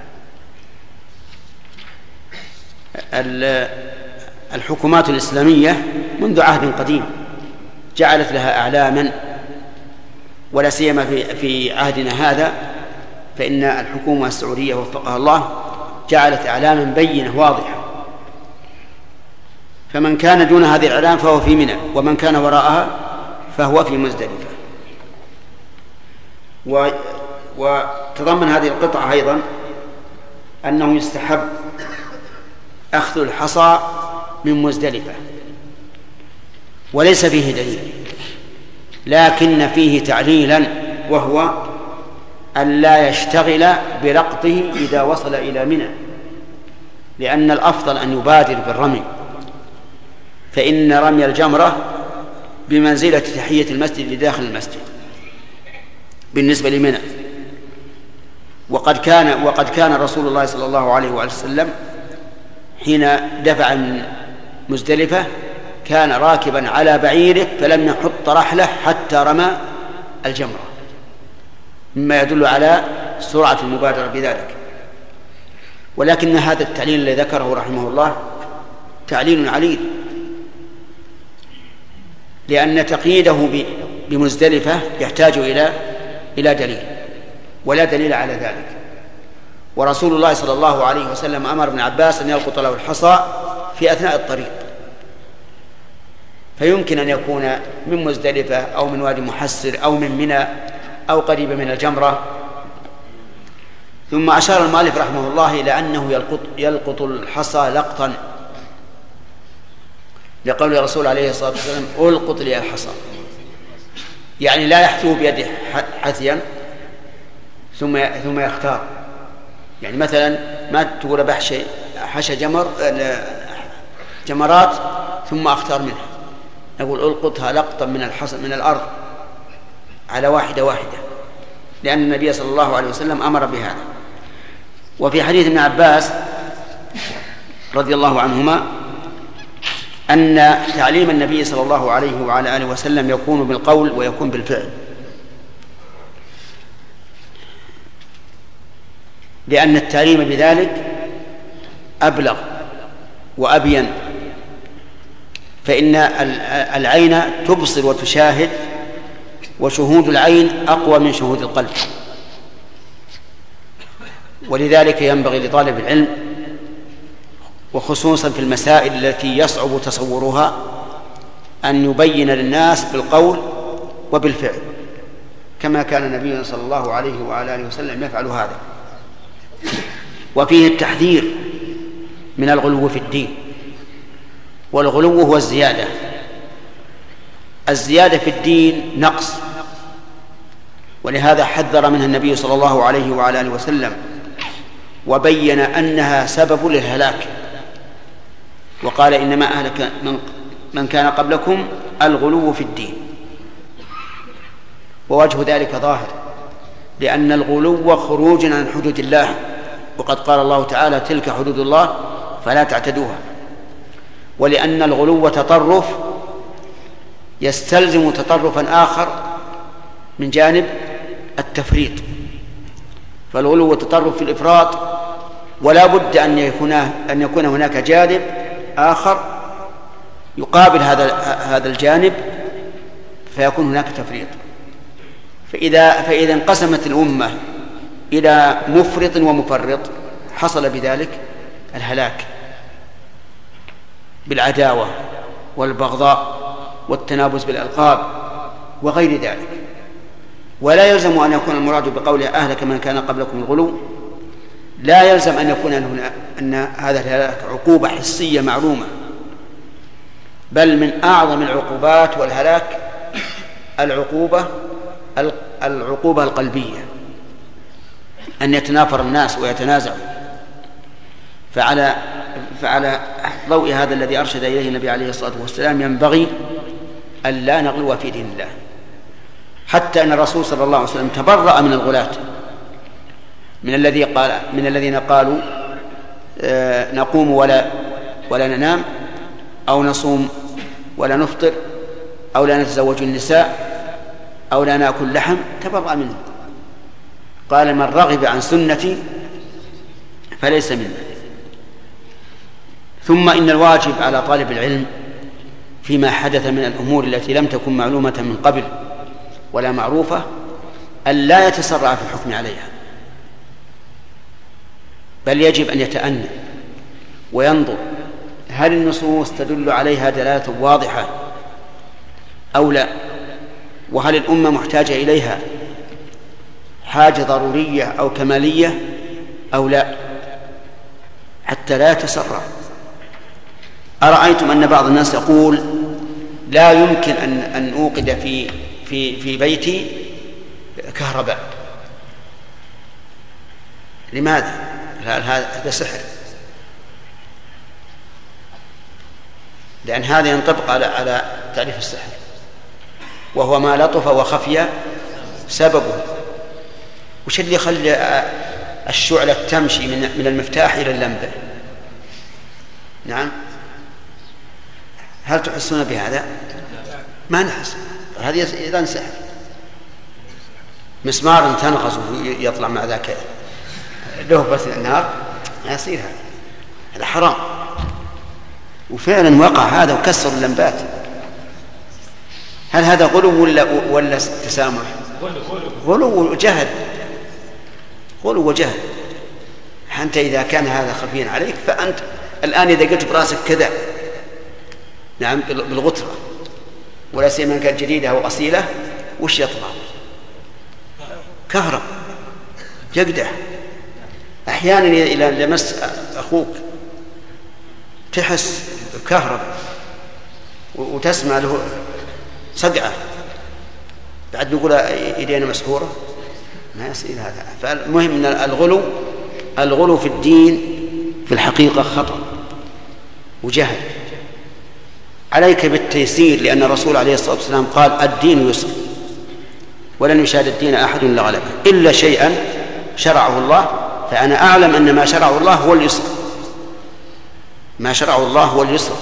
الحكومات الإسلامية منذ عهد قديم جعلت لها أعلاما، ولا سيما في عهدنا هذا، فإن الحكومة السعودية وفقها الله جعلت أعلاما بينة واضحة، فمن كان دون هذه الأعلام فهو في منى، ومن كان وراءها فهو في مزدلفة. وتضمن هذه القطعة أيضا أنه يستحب أخذ الحصى من مزدلفة، وليس فيه دليل، لكن فيه تعليلا، وهو أن لا يشتغل بلقطه إذا وصل إلى منى، لأن الأفضل أن يبادر بالرمي، فإن رمي الجمرة بمنزلة تحية المسجد لداخل المسجد بالنسبة لمنى. وقد كان رسول الله صلى الله عليه وسلم حين دفع من مزدلفة كان راكبا على بعيره، فلم يحط رحله حتى رمى الجمرة، مما يدل على سرعة المبادرة بذلك. ولكن هذا التعليل الذي ذكره رحمه الله تعليل عليل، لأن تقييده بمزدلفة يحتاج إلى دليل، ولا دليل على ذلك. ورسول الله صلى الله عليه وسلم أمر ابن عباس أن يلقط له الحصى في أثناء الطريق، فيمكن أن يكون من مزدلفة أو من وادي محسر أو من منى أو قريب من الجمرة. ثم أشار المؤلف رحمه الله إلى أنه يلقط الحصى لقطا، لقول الرسول عليه الصلاة والسلام ألقط لي الحصى، يعني لا يحثو بيده حثيا ثم يختار. يعني مثلا ما تقول حشى جمرات ثم أختار منها، نقول ألقطها لقطا من الحصى من الأرض على واحدة واحدة، لأن النبي صلى الله عليه وسلم أمر بهذا. وفي حديث ابن عباس رضي الله عنهما أن تعليم النبي صلى الله عليه وعلى آله وسلم يكون بالقول ويكون بالفعل، لأن التعليم بذلك أبلغ وأبين، فإن العين تبصر وتشاهد، وشهود العين أقوى من شهود القلب. ولذلك ينبغي لطالب العلم، وخصوصا في المسائل التي يصعب تصورها، أن يبين للناس بالقول وبالفعل، كما كان النبي صلى الله عليه وعلى آله وسلم يفعل هذا. وفيه التحذير من الغلو في الدين، والغلو هو الزيادة في الدين نقص، ولهذا حذر منها النبي صلى الله عليه وعلى آله وسلم، وبين أنها سبب للهلاك، وقال إنما أهلك من كان قبلكم الغلو في الدين. ووجه ذلك ظاهر، لأن الغلو خروج عن حدود الله، وقد قال الله تعالى تلك حدود الله فلا تعتدوها. ولأن الغلو تطرف يستلزم تطرفا آخر من جانب التفريط، فالغلو تطرف في الإفراط، ولا بد أن يكون هناك جانب آخر يقابل هذا الجانب، فيكون هناك تفريط. فإذا انقسمت الأمة إلى مفرط ومفرط حصل بذلك الهلاك بالعداوة والبغضاء والتنابز بالألقاب وغير ذلك. ولا يلزم أن يكون المراد بقوله أهلك من كان قبلكم الغلو، لا يلزم أن يكون أن هذا الهلاك عقوبة حسية معلومة، بل من أعظم العقوبات والهلاك العقوبة القلبية، أن يتنافر الناس ويتنازعوا. فعلى ضوء هذا الذي أرشد إليه النبي عليه الصلاة والسلام ينبغي أن لا نغلو في دين الله، حتى أن الرسول صلى الله عليه وسلم تبرأ من الغلاة، من الذين قالوا نقوم ولا ننام، أو نصوم ولا نفطر، أو لا نتزوج النساء، أو لا نأكل لحم. تبرأ منه، قال من رغب عن سنتي فليس مني. ثم إن الواجب على طالب العلم فيما حدث من الأمور التي لم تكن معلومة من قبل ولا معروفة أن لا يتسرع في الحكم عليها، بل يجب أن يتأنى وينظر هل النصوص تدل عليها دلالة واضحة أو لا، وهل الأمة محتاجة إليها حاجة ضرورية أو كمالية أو لا، حتى لا يتسرع. أرأيتم أن بعض الناس يقول لا يمكن أن أوقد في بيتي كهرباء. لماذا؟ هذا سحر، لأن هذا ينطبق على تعريف السحر، وهو ما لطف وخفي سببه. وش اللي يخلي الشعلة تمشي من المفتاح إلى اللمبة؟ نعم، هل تحسون بهذا؟ ما نحس. هذه إذن سحر. مسمار تنغز يطلع مع ذاك لهبة النار، ما يصير هذا حرام. وفعلا وقع هذا وكسر اللمبات. هل هذا غلو ولا تسامح؟ غلو وجهل. غلو وجهل. أنت إذا كان هذا خفيا عليك، فأنت الآن إذا قلت براسك كذا، نعم، بالغترة، ولا سيما كانت جديدة أو أصيلة، وش يطلع؟ كهرب يقدح. أحيانا إذا لمس أخوك تحس كهرب وتسمع له صقعة، بعد نقول إيدينا مسحورة، ما يصير هذا. فالمهم أن الغلو في الدين في الحقيقة خطأ وجهل. عليك بالتيسير، لأن الرسول عليه الصلاة والسلام قال الدين يسر ولن يشاد الدين أحد إلا غلبه، إلا شيئا شرعه الله، فأنا أعلم أن ما شرعه الله هو اليسر، ما شرعه الله هو اليسر.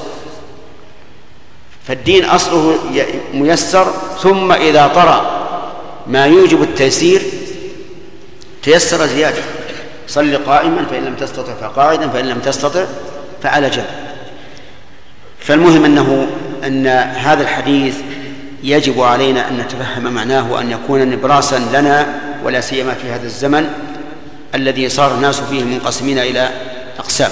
فالدين أصله ميسر، ثم إذا طرأ ما يوجب التيسير تيسر زيادة. صل قائما فإن لم تستطع فقاعدا فإن لم تستطع فعلى جنب. فالمهم أن هذا الحديث يجب علينا أن نتفهم معناه، وأن يكون نبراسا لنا، ولا سيما في هذا الزمن الذي صار الناس فيه منقسمين إلى أقسام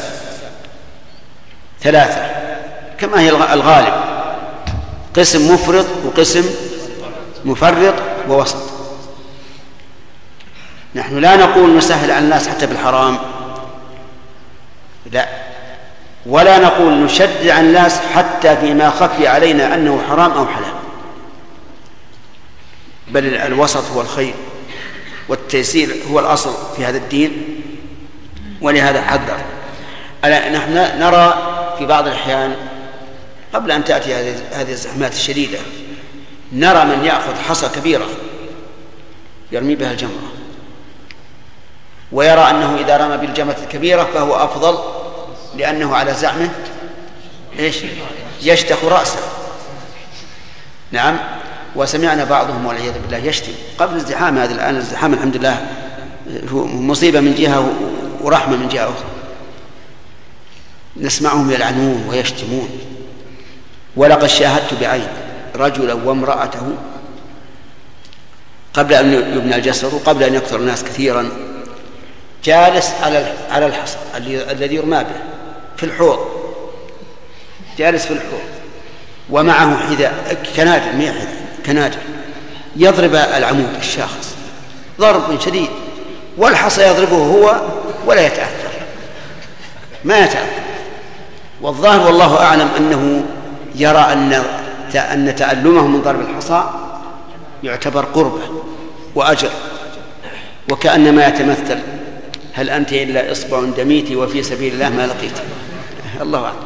ثلاثة كما هي الغالب: قسم مفرط، وقسم مفرط، ووسط. نحن لا نقول نسهل على الناس حتى بالحرام، لا، ولا نقول نشدد على الناس حتى فيما خفي علينا أنه حرام أو حلال، بل الوسط هو الخير، والتيسير هو الأصل في هذا الدين. ولهذا حذر. نحن نرى في بعض الأحيان قبل أن تأتي هذه الزحمات الشديدة، نرى من يأخذ حصى كبيرة يرمي بها الجمرة، ويرى أنه إذا رمى بالجمرة الكبيرة فهو أفضل، لأنه على زعمه يشتخ رأسه. نعم. وسمعنا بعضهم والعياذ بالله يشتم قبل الازدحام. هذا الآن الازدحام الحمد لله هو مصيبة من جهة ورحمة من جهة أخرى. نسمعهم يلعنون ويشتمون. ولقد شاهدت بعين رجلا وامرأته قبل أن يبنى الجسر وقبل أن يكثر الناس كثيرا، جالس على الحصى الذي يرمى به في الحوض، جالس في الحوض ومعه حذاء كنادر، مئة حذاء كنادر، يضرب العمود الشاخص ضرب شديد، والحصى يضربه هو ولا يتأثر، ما يتأثر. والظاهر والله أعلم أنه يرى أن تألمه من ضرب الحصى يعتبر قربة وأجر، وكأنما يتمثل: هل أنت إلا إصبع دميت وفي سبيل الله ما لقيت. الله أعلم.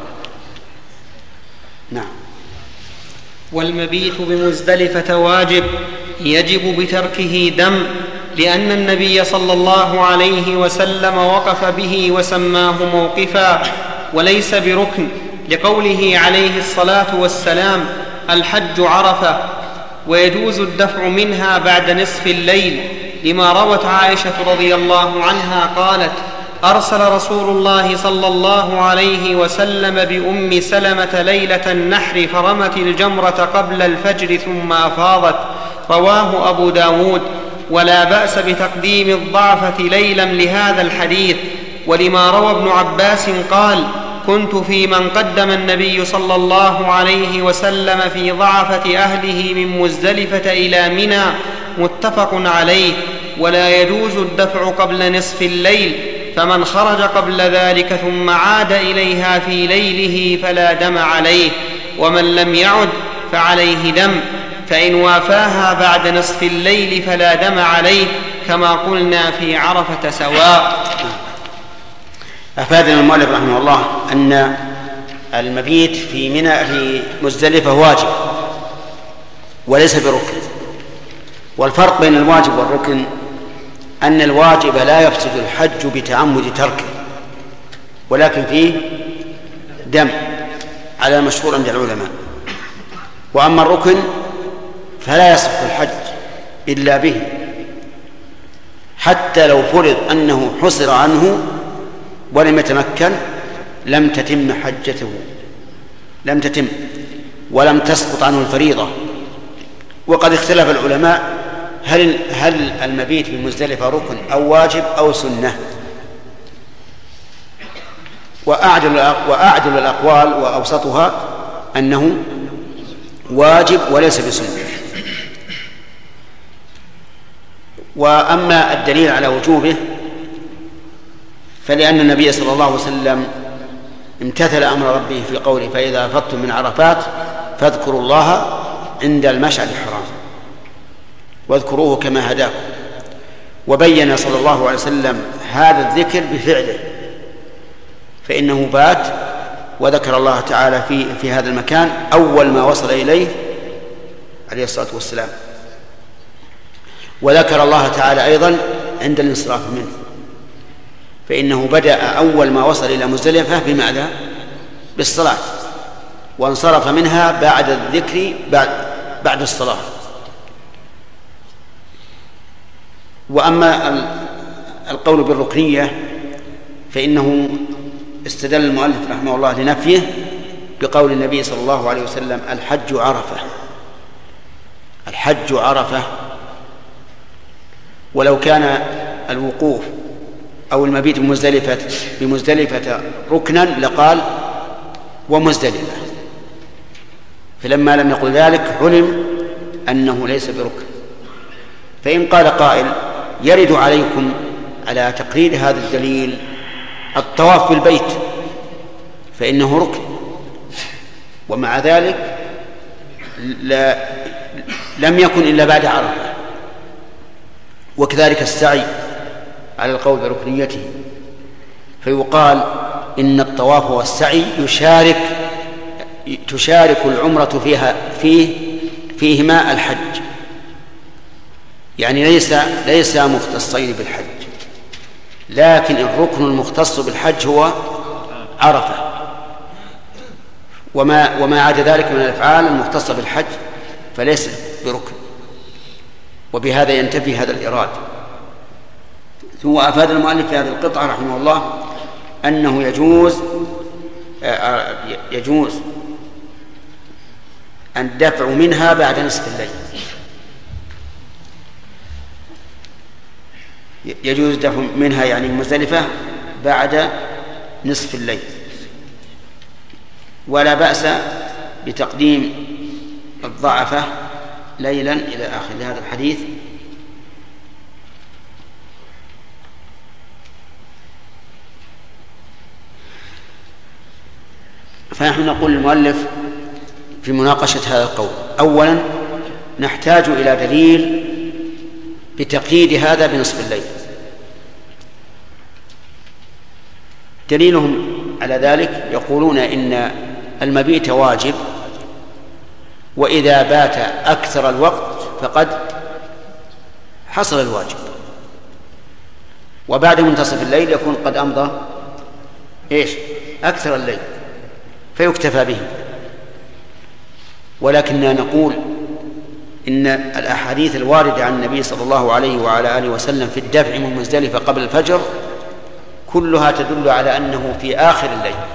نعم. والمبيت بمزدلفة واجب يجب بتركه دم، لأن النبي صلى الله عليه وسلم وقف به وسماه موقفا وليس بركن، لقوله عليه الصلاة والسلام: الحج عرفة. ويجوز الدفع منها بعد نصف الليل، لما روت عائشة رضي الله عنها قالت: أرسل رسول الله صلى الله عليه وسلم بأم سلمة ليلة النحر فرمت الجمرة قبل الفجر ثم أفاضت. رواه أبو داود. ولا بأس بتقديم الضعفة ليلا لهذا الحديث، ولما روى ابن عباس قال: كنت في من قدم النبي صلى الله عليه وسلم في ضعفة أهله من مزدلفة إلى منى، متفق عليه. ولا يجوز الدفع قبل نصف الليل، فمن خرج قبل ذلك ثم عاد إليها في ليله فلا دم عليه، ومن لم يعد فعليه دم، فإن وافاها بعد نصف الليل فلا دم عليه، كما قلنا في عرفة سواء. أفادنا المؤلف رحمه الله أن المبيت في مزدلفة واجب وليس بركن. والفرق بين الواجب والركن أن الواجب لا يفسد الحج بتعمد تركه، ولكن فيه دم على المشهور عند العلماء. وأما الركن فلا يصح الحج إلا به، حتى لو فرض أنه حصر عنه ولم يتمكن لم تتم حجته، لم تتم ولم تسقط عنه الفريضة. وقد اختلف العلماء هل المبيت بمزدلفة ركن أو واجب أو سنة، وأعدل الأقوال وأوسطها أنه واجب وليس بسنة. وأما الدليل على وجوبه فلأن النبي صلى الله عليه وسلم امتثل أمر ربه في قوله: فإذا أفضتم من عرفات فاذكروا الله عند المشعر الحرام واذكروه كما هداكم. وبين صلى الله عليه وسلم هذا الذكر بفعله، فإنه بات وذكر الله تعالى في هذا المكان أول ما وصل إليه عليه الصلاة والسلام، وذكر الله تعالى أيضا عند الانصراف منه، فإنه بدأ أول ما وصل إلى مزدلفة بماذا؟ بالصلاة، وانصرف منها بعد الذكر بعد الصلاة. وأما القول بالركنية فإنه استدل المؤلف رحمه الله لنفيه بقول النبي صلى الله عليه وسلم: الحج عرفة. الحج عرفة. ولو كان الوقوف أو المبيت بمزدلفة ركنا لقال: ومزدلفة. فلما لم يقل ذلك علم أنه ليس بركن. فإن قال قائل: يرد عليكم على تقرير هذا الدليل الطواف بالبيت، فإنه ركن، ومع ذلك لم يكن إلا بعد عرفة. وكذلك السعي على القول بركنيته، فيقال إن الطواف والسعي تشارك العمرة فيهما الحج، يعني ليس مختصين بالحج، لكن الركن المختص بالحج هو عرفة، وما عدا ذلك من الأفعال المختصة بالحج فليس بركن. وبهذا ينتفي هذا الإراد. ثم أفاد المؤلف في هذه القطعة رحمه الله أنه يجوز الدفع منها بعد نصف الليل، يجوز الدفع منها يعني مزدلفة بعد نصف الليل، ولا بأس بتقديم الضعفة ليلا إلى آخر هذا الحديث. فنحن نقول للمؤلف في مناقشة هذا القول: أولا نحتاج إلى دليل بتقييد هذا بنصف الليل. دليلهم على ذلك يقولون إن المبيت واجب، وإذا بات أكثر الوقت فقد حصل الواجب، وبعد منتصف الليل يكون قد أمضى أكثر الليل فيكتفى به. ولكننا نقول إن الأحاديث الواردة عن النبي صلى الله عليه وعلى آله وسلم في الدفع من مزدلفة قبل الفجر كلها تدل على أنه في آخر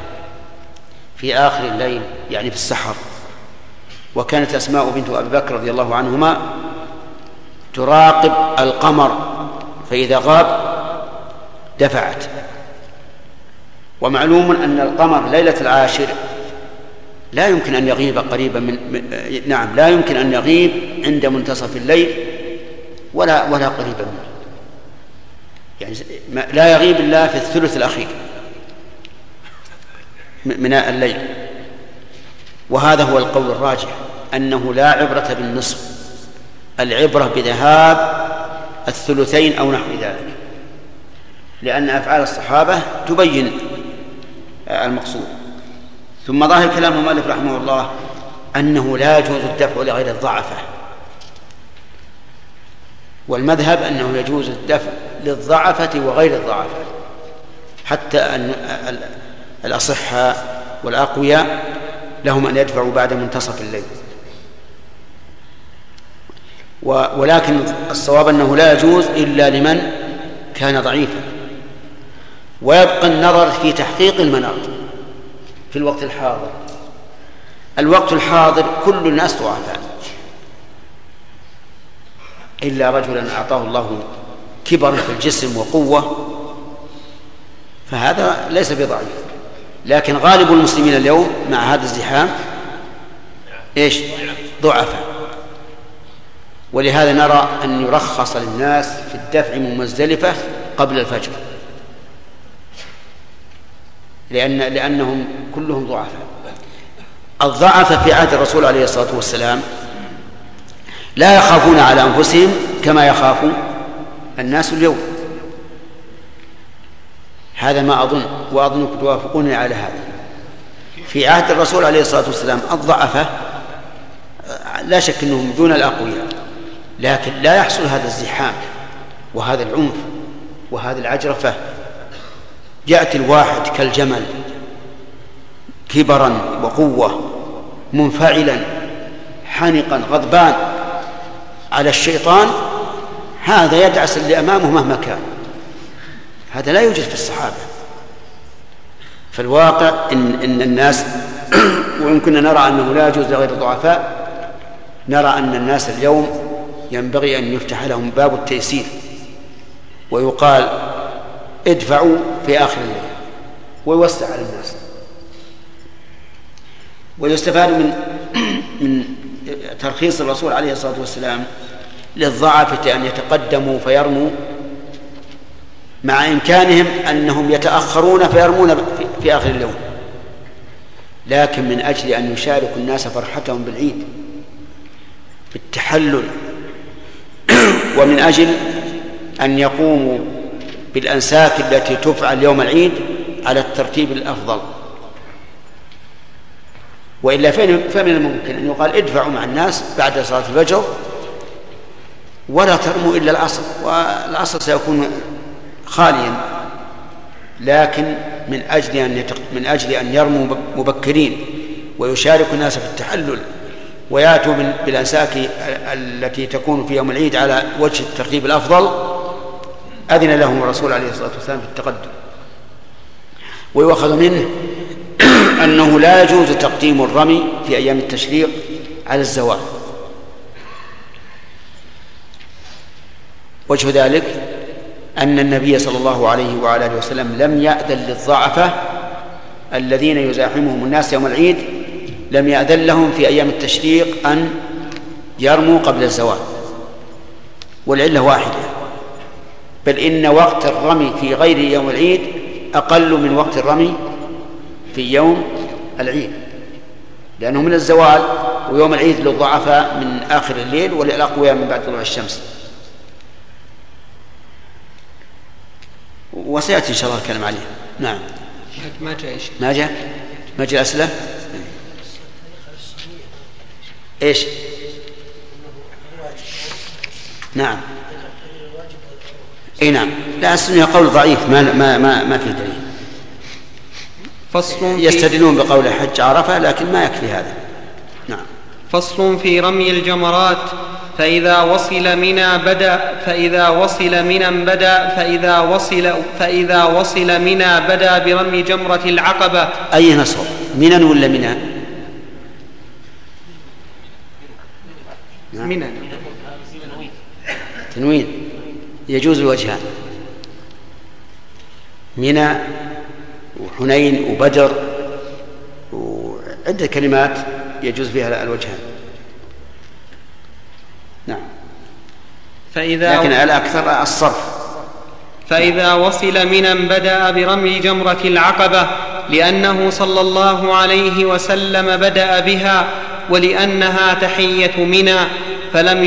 الليل يعني في السحر. وكانت أسماء بنت أبي بكر رضي الله عنهما تراقب القمر فإذا غاب دفعت. ومعلوم أن القمر ليلة العاشر لا يمكن أن يغيب قريبا لا يمكن أن يغيب عند منتصف الليل ولا قريبا منه، يعني لا يغيب إلا في الثلث الأخير من الليل. وهذا هو القول الراجح، أنه لا عبرة بالنصف، العبرة بذهاب الثلثين أو نحو ذلك، لأن أفعال الصحابة تبين المقصود. ثم ظاهر كلام المؤلف رحمه الله أنه لا يجوز الدفع لغير الضعفة، والمذهب أنه يجوز الدفع للضعفة وغير الضعفة، حتى أن الأصحاء والأقوياء لهم أن يدفعوا بعد منتصف الليل. ولكن الصواب أنه لا يجوز إلا لمن كان ضعيفا. ويبقى النظر في تحقيق المناط في الوقت الحاضر. الوقت الحاضر كل الناس ضعفاء إلا رجلا أعطاه الله كبر في الجسم وقوة، فهذا ليس بضعيف. لكن غالب المسلمين اليوم مع هذا الزحام ضعفاء. ولهذا نرى أن يرخص للناس في الدفع من مزدلفة قبل الفجر، لأنهم كلهم ضعفاء. الضعف في عهد الرسول عليه الصلاة والسلام لا يخافون على أنفسهم كما يخاف الناس اليوم. هذا ما أظن، وأظنكم توافقوني على هذا. في عهد الرسول عليه الصلاة والسلام الضعفة لا شك أنهم دون الأقوياء، لكن لا يحصل هذا الزحام وهذا العنف وهذه العجرفة. يأتي الواحد كالجمل كبرا وقوة، منفعلا حانقا غضبان على الشيطان، هذا يدعس اللي أمامه مهما كان. هذا لا يوجد في الصحابة. فالواقع إن الناس وإن كنا نرى أنه لا يجوز لغير الضعفاء، نرى أن الناس اليوم ينبغي أن يفتح لهم باب التيسير ويقال ادفعوا في آخر الليل ويوسع على الناس. ويستفاد من ترخيص الرسول عليه الصلاة والسلام للضعفة أن يتقدموا فيرموا، مع إمكانهم أنهم يتأخرون فيرمون في آخر اليوم، لكن من أجل أن يشاركوا الناس فرحتهم بالعيد بالتحلل، ومن أجل أن يقوموا بالأنساك التي تفعل يوم العيد على الترتيب الأفضل. وإلا فمن الممكن أن يقال ادفعوا مع الناس بعد صلاة الفجر ولا ترموا إلا العصر، والعصر سيكون خاليا. لكن من أجل أن يرموا مبكرين ويشاركوا الناس في التحلل ويأتوا بالأنساك التي تكون في يوم العيد على وجه الترتيب الأفضل، أذن لهم الرسول عليه الصلاة والسلام في التقدم. ويؤخذ منه أنه لا يجوز تقديم الرمي في أيام التشريق على الزوال. وجه ذلك أن النبي صلى الله عليه وعلى آله وسلم لم يأذن للضعفة الذين يزاحمهم الناس يوم العيد، لم يأذن لهم في أيام التشريق أن يرموا قبل الزوال، والعلة واحدة، بل إن وقت الرمي في غير يوم العيد أقل من وقت الرمي في يوم العيد، لأنه من الزوال ويوم العيد للضعفاء من آخر الليل وللأقوياء من بعد طلوع الشمس. وسيأتي إن شاء الله الكلام عليه. نعم. ما جاء الأسئلة. إيش؟ نعم. إيه نعم. لا، السنة قول ضعيف ما في دليل. يستدلون بقول حج عرفة لكن ما يكفي هذا. نعم. فصل في رمي الجمرات. فإذا وصل منى بدأ برمي جمرة العقبة. أي نصر؟ منى ولا منى؟ منى. تنوين يجوز الوجهان، منى وحنين وبدر وعدة كلمات يجوز فيها الوجهان. نعم. لكن الأكثر الصرف. فإذا وصل منى بدأ برمي جمرة العقبة، لأنه صلى الله عليه وسلم بدأ بها، ولأنها تحية منى، فلم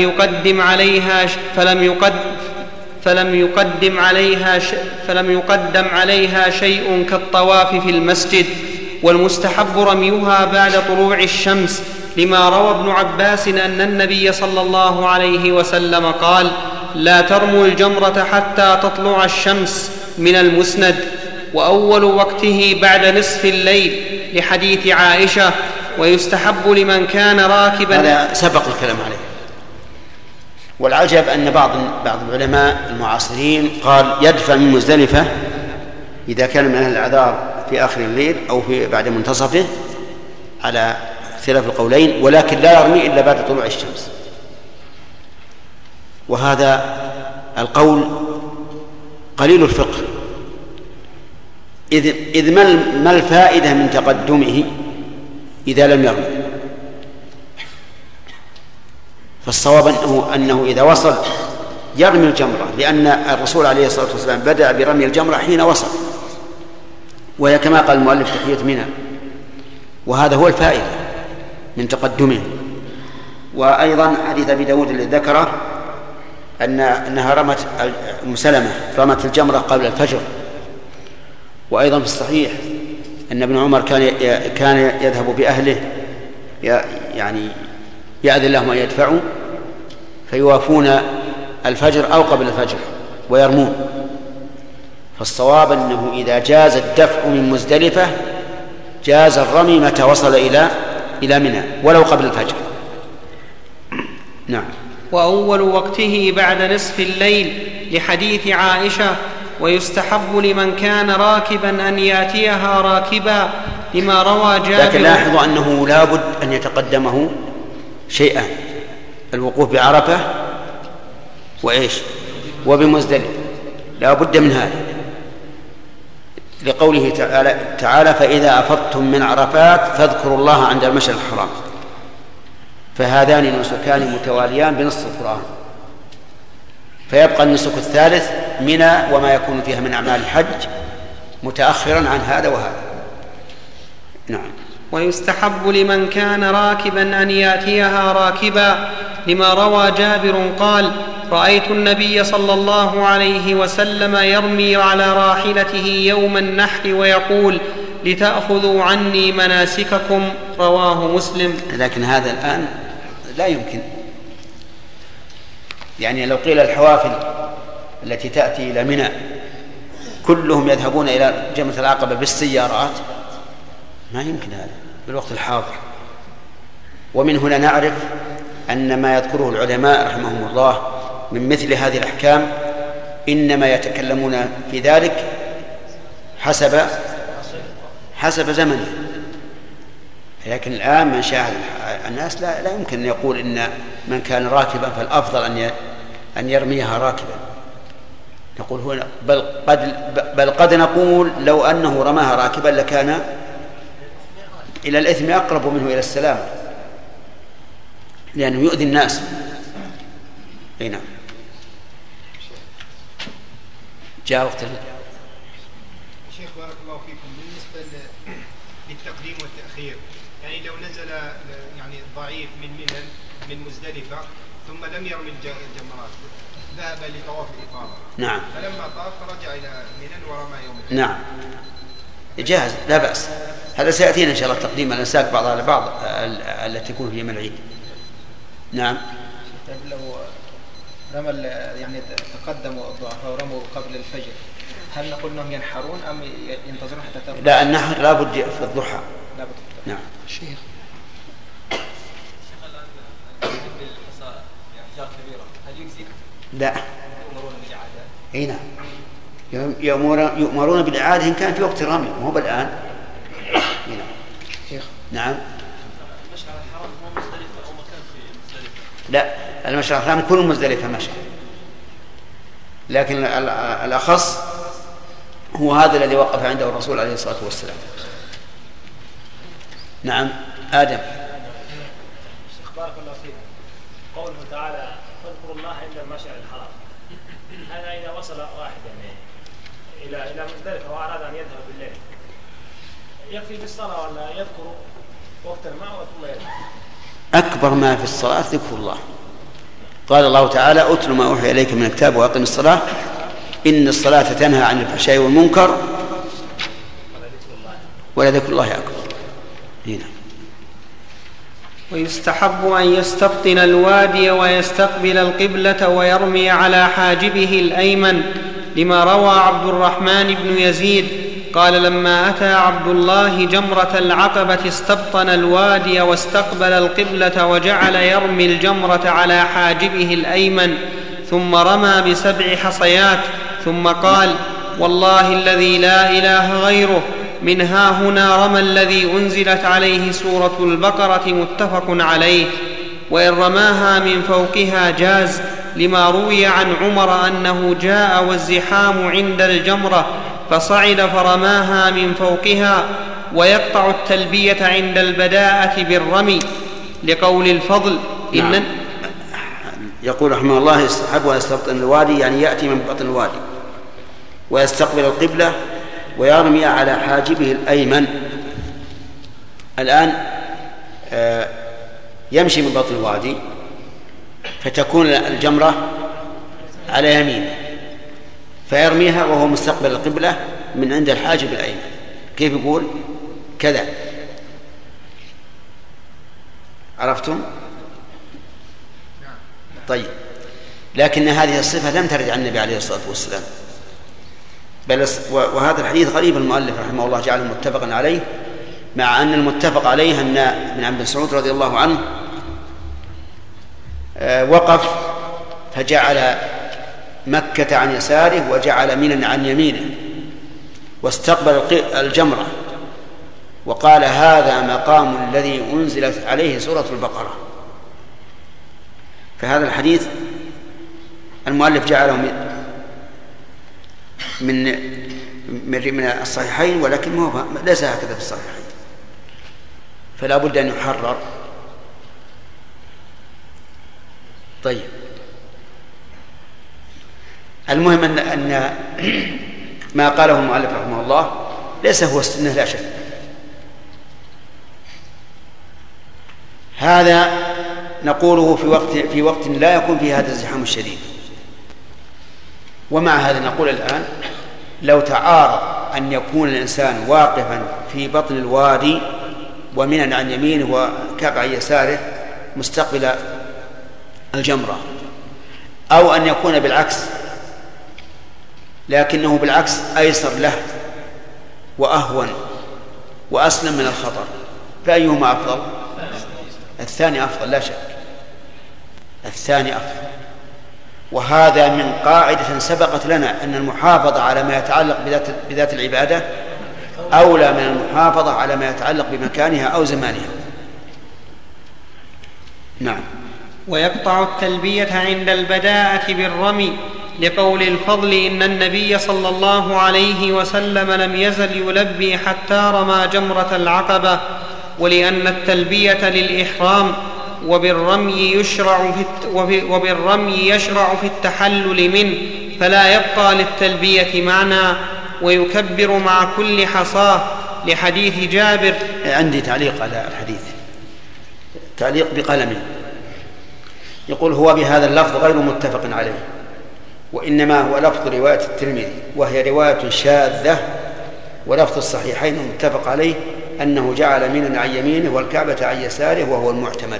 يقدم عليها شيء كالطواف في المسجد. والمستحب رميها بعد طلوع الشمس، لما روى ابن عباس أن النبي صلى الله عليه وسلم قال: لا ترموا الجمرة حتى تطلع الشمس، من المسند. وأول وقته بعد نصف الليل، لحديث عائشة: ويستحب لمن كان راكبا. هذا سبق الكلام عليه. والعجب أن بعض العلماء المعاصرين قال يدفع من مزدلفة إذا كان من أهل الأعذار في آخر الليل أو بعد منتصفه، على اختلاف القولين، ولكن لا يرمي إلا بعد طلوع الشمس. وهذا القول قليل الفقه، إذ ما الفائدة من تقدمه إذا لم يرمي؟ فالصواب أنه إذا وصل يرمي الجمرة، لأن الرسول عليه الصلاة والسلام بدأ برمي الجمرة حين وصل، وهي كما قال المؤلف تحية منى، وهذا هو الفائدة من تقدمه. وأيضا حديث أبي داود الذي ذكره أنها رمت أم سلمة رمت الجمرة قبل الفجر. وأيضا في الصحيح أن ابن عمر كان يذهب بأهله، يعني يأذن لهم أن يدفعوا فيوافون الفجر أو قبل الفجر ويرمون. فالصواب أنه إذا جاز الدفع من مزدلفة جاز الرمي متى وصل إلى منى ولو قبل الفجر. نعم. وأول وقته بعد نصف الليل، لحديث عائشة: ويستحب لمن كان راكبا أن يأتيها راكبا، لما روى جابر. لكن لاحظوا أنه لا بد أن يتقدمه شيئا: الوقوف بعرفة وبمزدلفة، لا بد من هذا، لقوله تعالى: فإذا أفضتم من عرفات فاذكروا الله عند المشعر الحرام. فهذان نسكان متواليان بنص القرآن، فيبقى النسك الثالث منى وما يكون فيها من أعمال الحج متأخرا عن هذا وهذا. نعم. ويستحب لمن كان راكبا أن يأتيها راكبا، لما روى جابر قال: رأيت النبي صلى الله عليه وسلم يرمي على راحلته يوم النحر ويقول: لتأخذوا عني مناسككم، رواه مسلم. لكن هذا الآن لا يمكن، يعني لو قيل الحوافل التي تأتي إلى منى كلهم يذهبون إلى جمرة العقبة بالسيارات، ما يمكن هذا بالوقت الحاضر. ومن هنا نعرف أن ما يذكره العلماء رحمهم الله من مثل هذه الأحكام إنما يتكلمون في ذلك حسب زمنه. لكن الآن من شاهد الناس لا يمكن أن يقول إن من كان راكبا فالأفضل أن يرميها راكبا. نقول هنا بل قد نقول لو أنه رماها راكبا لكان إلى الإثم أقرب منه إلى السلام، لأنه يؤذي الناس. أي نعم. جاء وقت شيخ بارك الله فيكم، بالنسبة للتقديم والتأخير يعني لو نزل يعني ضعيف من منى من مزدلفة ثم لم يرمي الجمرات ذهب لطواف الإفاضة. نعم. فلما طاف رجع إلى منى ورمى يوم الحج. نعم جاهز لا بأس. هذا سيأتينا إن شاء الله تقديم الأنساك بعضها على بعض التي تكون في يوم العيد. نعم. لو رمى يعني تقدموا الضعفاء ورموا قبل الفجر هل نقول انهم ينحرون ام ينتظرون حتى تغرب؟ لا النحر لا بد في الضحى. لا بد. نعم. شيخ لا. اي نعم. يؤمرون بالإعادة إن كان في وقت الرمي مو بالآن. نعم. المشعر الحرام هو مزدلفة أو مكان في مزدلفة؟ لا المشعر الحرام كل مزدلفة مشعر، لكن الأخص هو هذا الذي وقف عنده الرسول عليه الصلاة والسلام. نعم. آدم. بارك الله فيك. قوله تعالى فاذكروا الله عند المشعر الحرام، هذا إذا وصل واحد يعني إلى مزدلفة وأراد أن يذهب بالليل يكفي بالصلاة ولا يذكر وقت الماء ثم يذهب؟ أكبر ما في الصلاة ذكر الله. قال الله تعالى أتل ما أوحي إليك من الكتاب وأقم الصلاة إن الصلاة تنهى عن الفحشاء والمنكر ولذكر الله أكبر. هنا. ويستحب أن يستبطن الوادي ويستقبل القبلة ويرمي على حاجبه الأيمن، لما روى عبد الرحمن بن يزيد قال لما أتى عبد الله جمرة العقبة استبطن الوادي واستقبل القبلة وجعل يرمي الجمرة على حاجبه الأيمن، ثم رمى ب7 حصيات، ثم قال والله الذي لا إله غيره من ها هنا رمى الذي أنزلت عليه سورة البقرة متفق عليه. وإن رماها من فوقها جاز، لما روي عن عمر أنه جاء والزحام عند الجمرة فصعد فرماها من فوقها. ويقطع التلبية عند البداءة بالرمي لقول الفضل نعم. يقول رحمه الله يستحب ويستبطن الوادي يعني يأتي من بطن الوادي ويستقبل القبلة ويرمي على حاجبه الأيمن. الآن يمشي من بطن الوادي فتكون الجمرة على يمينه فيرميها وهو مستقبل القبلة من عند الحاجب الأيمن. كيف يقول كذا؟ عرفتم؟ طيب. لكن هذه الصفة لم ترد عن النبي عليه الصلاة والسلام، بل وهذا الحديث غريب. المؤلف رحمه الله جعله متفقا عليه، مع أن المتفق عليه أن ابن عبد مسعود رضي الله عنه وقف فجعل مكة عن يساره وجعل منى عن يمينه واستقبل الجمرة وقال هذا مقام الذي أنزلت عليه سورة البقرة. فهذا الحديث المؤلف جعله من الصحيحين، ولكن ليس هكذا في الصحيحين، فلا بد أن يحرر. طيب. المهم أن ما قاله المؤلف رحمه الله ليس هو السنة لا شك. هذا نقوله في وقت لا يكون فيه هذا الزحام الشديد. ومع هذا نقول الآن لو تعارض أن يكون الإنسان واقفا في بطن الوادي ومنى عن يمينه وكعب عن يساره مستقبل الجمرة، أو أن يكون بالعكس لكنه بالعكس أيسر له وأهون وأسلم من الخطر، فأيهما أفضل؟ الثاني أفضل لا شك، الثاني أفضل. وهذا من قاعدة سبقت لنا أن المحافظة على ما يتعلق بذات العبادة أولى من المحافظة على ما يتعلق بمكانها أو زمانها. نعم. ويقطع التلبية عند البداءة بالرمي لقول الفضل إن النبي صلى الله عليه وسلم لم يزل يلبي حتى رمى جمرة العقبة، ولأن التلبية للإحرام وبالرمي يشرع في التحلل منه، فلا يبقى للتلبية معنى، ويكبر مع كل حصاه لحديث جابر. عندي تعليق على الحديث، تعليق بقلمي، يقول: هو بهذا اللفظ غير متفق عليه، وإنما هو لفظ رواية الترمذي، وهي رواية شاذة، ولفظ الصحيحين متفق عليه أنه جعل منن عن يمينه والكعبة عن يساره وهو المعتمد.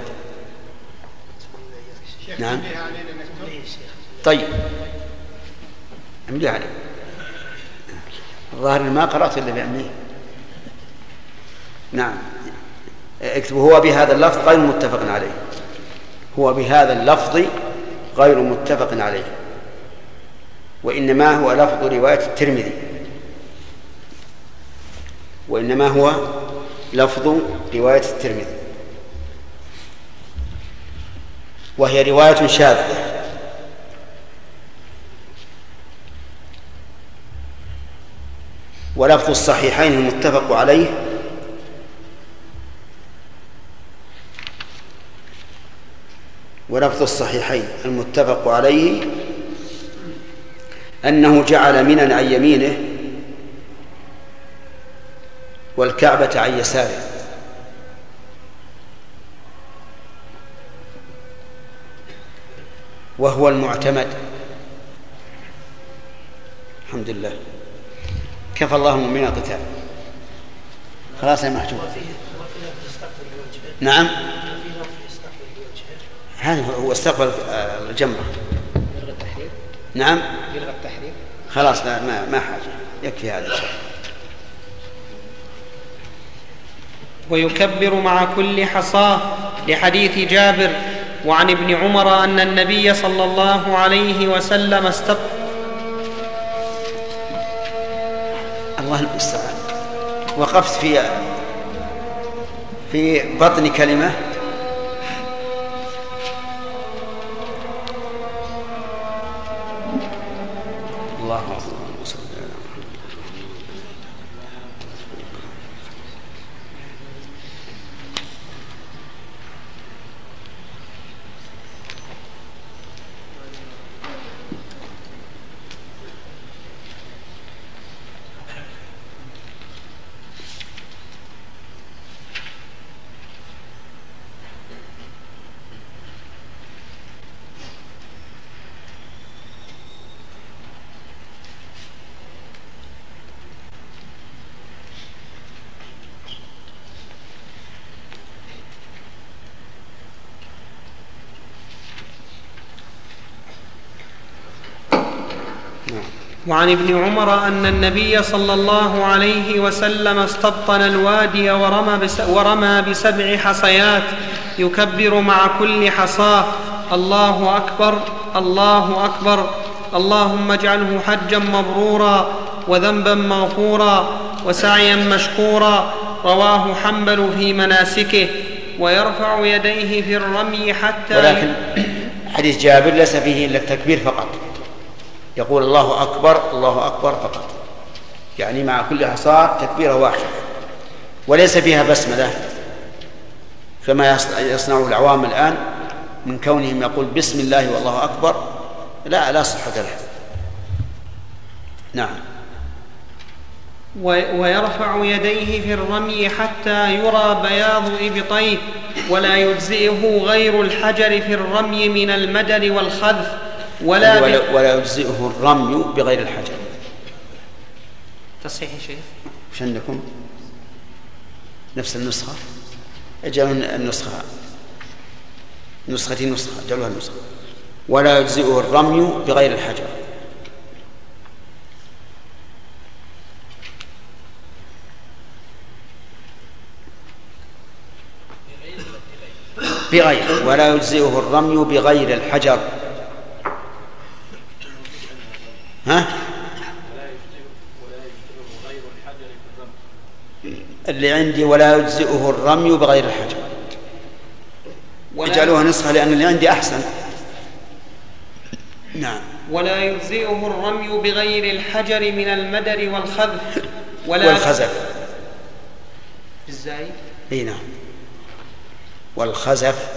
نعم. طيب املي عليه، الظاهر ما قرأت إلا بأمنيه. نعم، اكتب: هو بهذا اللفظ غير متفق عليه، هو بهذا اللفظ غير متفق عليه، وإنما هو لفظ رواية الترمذي، وإنما هو لفظ رواية الترمذي، وهي رواية شاذة. ولفظ الصحيحين المتفق عليه أنه جعل منن عن يمينه والكعبة عن يساره، وهو المعتمد. الحمد لله، كفى الله المؤمنين القتال. خلاص يا محجوب. نعم، هذا هو استقبل الجمرة. نعم، يلغى التحريم. خلاص، ما حاجة، يكفي هذا إن شاء الله. ويكبر مع كل حصاة لحديث جابر. وعن ابن عمر أن النبي صلى الله عليه وسلم الله المستعان. وقفت في بطن كلمة. الله أكبر. وعن ابن عمر أن النبي صلى الله عليه وسلم استبطن الوادي ورمى ب7 حصيات يكبر مع كل حصاة: الله أكبر، الله أكبر، اللهم اجعله حجا مبرورا وذنبا مغفورا وسعيا مشكورا. رواه حنبل في مناسكه. ويرفع يديه في الرمي حتى، ولكن حديث جابر ليس فيه إلا التكبير فقط، يقول الله أكبر، الله أكبر فقط، يعني مع كل حصاة تكبيرة واحدة، وليس فيها بسملة كما يصنع العوام الآن من كونهم يقول بسم الله والله أكبر. لا صحة له. نعم. ويرفع يديه في الرمي حتى يرى بياض إبطيه، ولا يجزئه غير الحجر في الرمي من المدر والخذف، ولا يجزئه الرمي بغير الحجر. تصحيح شيخ، وش عندكم؟ نفس النسخة؟ اجعلوا النسخة نسختي نسخة، اجعلوها النسخة. ولا يجزئه الرمي بغير الحجر. بغير، ولا يجزئه الرمي بغير الحجر. ها؟ اللي عندي ولا يجزئه الرمي بغير الحجر، اجعلوها نسخة لأن اللي عندي أحسن. نعم. ولا يجزئه الرمي بغير الحجر من المدر والخذف والخزف. ازاي؟ اي نعم، والخزف.